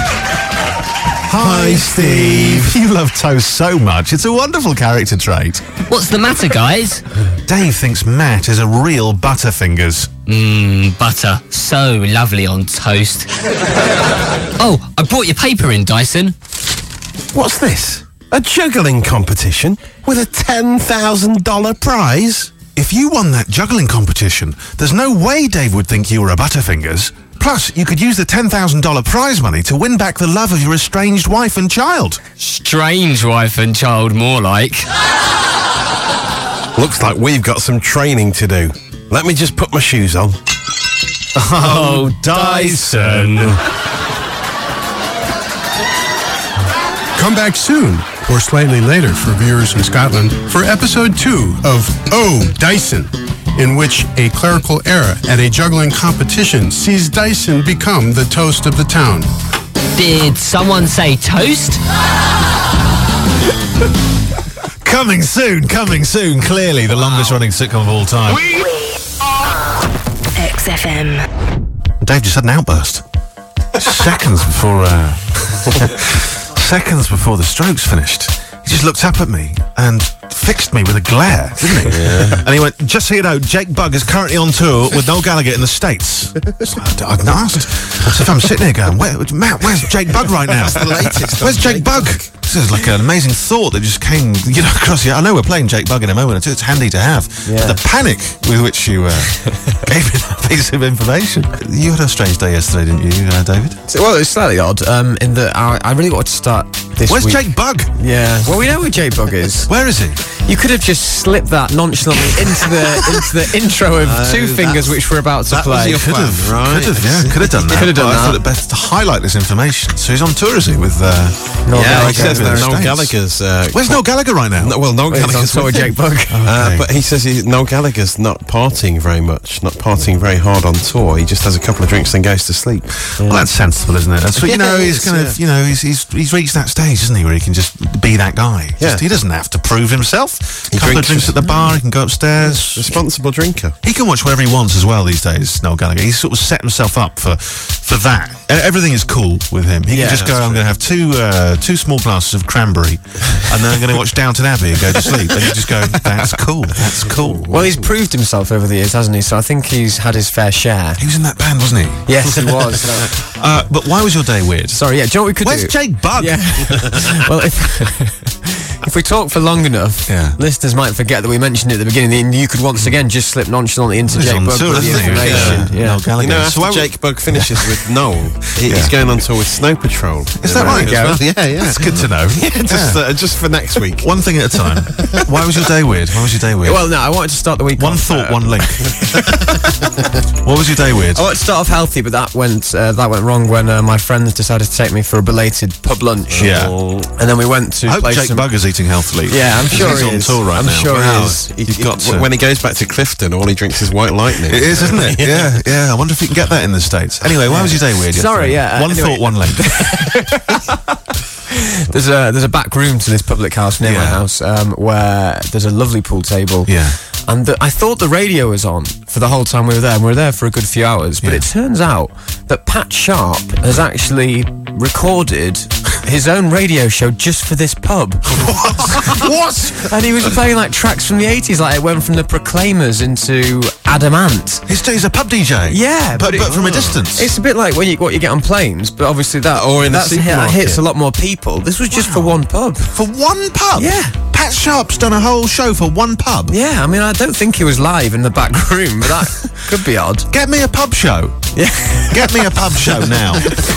Hi, Steve. You love toast so much. It's a wonderful character trait. What's the matter, guys? Dave thinks Matt is a real butterfingers. Mmm, butter. So lovely on toast. Oh, I brought your paper in, Dyson. What's this? A juggling competition with a ten thousand dollars prize? If you won that juggling competition, there's no way Dave would think you were a butterfingers. Plus, you could use the ten thousand dollars prize money to win back the love of your estranged wife and child. Strange wife and child, more like. Looks like we've got some training to do. Let me just put my shoes on. Oh, Dyson. Come back soon, or slightly later for viewers in Scotland, for episode two of Oh, Dyson, in which a clerical error at a juggling competition sees Dyson become the toast of the town. Did someone say toast? Coming soon, coming soon. Clearly the longest running sitcom of all time. We are X F M. Dave just had an outburst. Seconds before, uh... seconds before the Strokes finished. He just looked up at me and fixed me with a glare, didn't he? Yeah. And he went, just so you know, Jake Bugg is currently on tour with Noel Gallagher in the States. So I, I asked. So if I'm sitting here going, Where, Matt, where's Jake Bugg right now? That's the latest. Where's Jake, Jake Bugg? Bugg? This is like an amazing thought that just came, you know, across here. I know we're playing Jake Bugg in a moment or two. It's handy to have. Yeah. But the panic with which you uh, gave me that piece of information. You had a strange day yesterday, didn't you, uh, David? So, well, it was slightly odd um, in that I, I really wanted to start this Where's week. Jake Bugg? Yeah. Well, we know where Jake Bugg is. Where is he? You could have just slipped that nonchalantly into the into the intro of uh, Two Fingers, which we're about to that play. Was your could plan, have, right? Could have, yeah, could have done that. Could have done but that. I thought it best to highlight this information. So he's on tour, is he, with uh, Noel yeah, Gallagher? He says that Noel Gallagher's. Uh, Where's Noel Gallagher right now? No, well, Noel well, Gallagher's on tour with Jake Bugg. Okay. Uh, but he says he, Noel Gallagher's not partying very much, not partying very hard on tour. He just has a couple of drinks and goes to sleep. Yeah. Well, that's sensible, isn't it? That's what, you know, he's kind of, you know, he's, he's he's reached that stage, isn't he, where he can just be that guy. Yeah. Just, he doesn't have to prove himself. He a couple drinks of drinks at the bar, he can go upstairs. Responsible drinker. He can watch whatever he wants as well these days, Noel Gallagher. He's sort of set himself up for for that. Everything is cool with him. He Yeah, can just go, that's I'm going to have two uh, two small glasses of cranberry and then I'm going to watch Downton Abbey and go to sleep. And you just go, that's cool, that's cool. Well, he's proved himself over the years, hasn't he? So I think he's had his fair share. He was in that band, wasn't he? Yes, he was. uh, but why was your day weird? Sorry, yeah, do you know what we could Where's do? Jake Bugg? Yeah. Well, if... If we talk for long enough, yeah. listeners might forget that we mentioned it at the beginning, and you could once again just slip nonchalantly into He's Jake on Bugg tour, with the isn't he? information. Yeah. Yeah. Noel Gallagher. You know, after so Jake Bugg finishes with Noel, he, yeah. he's going on tour with Snow Patrol. Is that right? Well. Yeah, yeah. That's good to know. Yeah, just, yeah. Uh, just for next week. One thing at a time. Why was your day weird? Why was your day weird? Well, no, I wanted to start the week One off, thought, uh, one link. What was your day weird? I wanted to start off healthy, but that went uh, that went wrong when uh, my friends decided to take me for a belated pub lunch. Yeah. And then we went to I hope play Jake some... Bugg is eating healthily. Yeah, I'm sure he's he on is. tour right I'm now. sure wow. he is. You've got to. When he goes back to Clifton, all he drinks is White Lightning. It is, isn't it? yeah, yeah. I wonder if you can get that in the States. Anyway, why was your day weird? Sorry, yesterday? yeah. Uh, One anyway. thought, one link. There's a there's a back room to this public house near Yeah. my house um, where there's a lovely pool table. Yeah. and the, I thought the radio was on for the whole time we were there, and we were there for a good few hours, but Yeah. it turns out that Pat Sharp has actually recorded his own radio show just for this pub. What? And he was playing like tracks from the eighties, like it went from the Proclaimers into Adamant. He's, he's a pub D J. Yeah, but, but, but it- from a distance. It's a bit like when you, what you get on planes, but obviously that Or in a that's hit- that supermarket. hits a lot more people. This was just for one pub. For one pub? Yeah. Pat Sharp's done a whole show for one pub. Yeah, I mean, I don't think he was live in the back room, but that could be odd. Get me a pub show. Yeah. Get me a pub show now.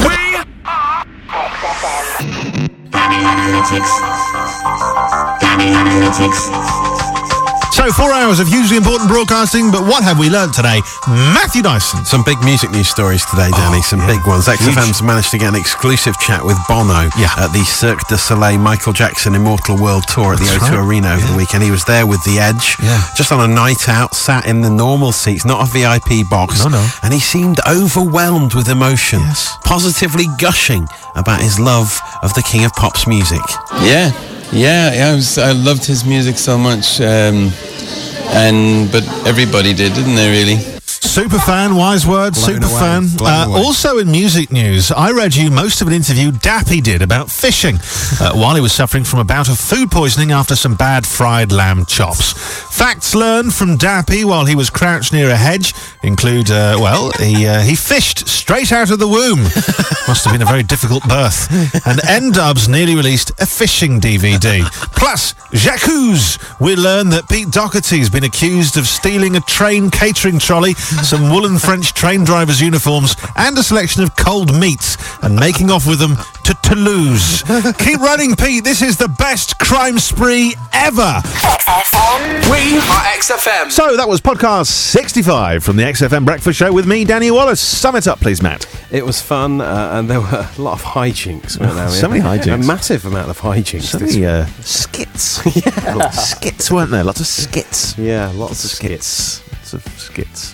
Danny Analytics. Danny Analytics. So, four hours of hugely important broadcasting, but what have we learnt today? Matthew Dyson. Some big music news stories today, Danny. Some yeah. big ones. X F M's Huge. managed to get an exclusive chat with Bono Yeah. at the Cirque du Soleil Michael Jackson Immortal World Tour at the That's O two right. Arena over the weekend. He was there with The Edge, Yeah. just on a night out, sat in the normal seats, not a V I P box. No, no. And he seemed overwhelmed with emotion, Yes. positively gushing about his love of the King of Pop's music. Yeah, yeah, yeah, I was. I loved his music so much, um, and but everybody did, didn't they? Really. Super fan, wise words, Blown super away, fan. blown Uh, away. also in music news, I read you most of an interview Dappy did about fishing uh, while he was suffering from a bout of food poisoning after some bad fried lamb chops. Facts learned from Dappy while he was crouched near a hedge include, uh, well, he uh, he fished straight out of the womb. Must have been a very difficult birth. And N-Dubs nearly released a fishing D V D. Plus, J'accuse, we learn that Pete Doherty's been accused of stealing a train catering trolley, some woolen French train drivers' uniforms, and a selection of cold meats, and making off with them to Toulouse. Keep running, Pete. This is the best crime spree ever. X F M. We are X F M. So that was podcast sixty-five from the X F M Breakfast Show with me, Danny Wallace. Sum it up, please, Matt. It was fun, uh, and there were a lot of hijinks, weren't there? So many hijinks. A massive amount of hijinks. So this many uh, skits. yeah. Lots of skits, weren't there? Lots of skits. Yeah, lots of skits. Lots of skits.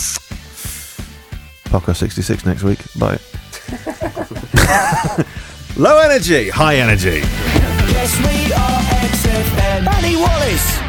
Podcast sixty-six next week. Bye. Low energy, high energy. Yes, we are X F M. Danny Wallace.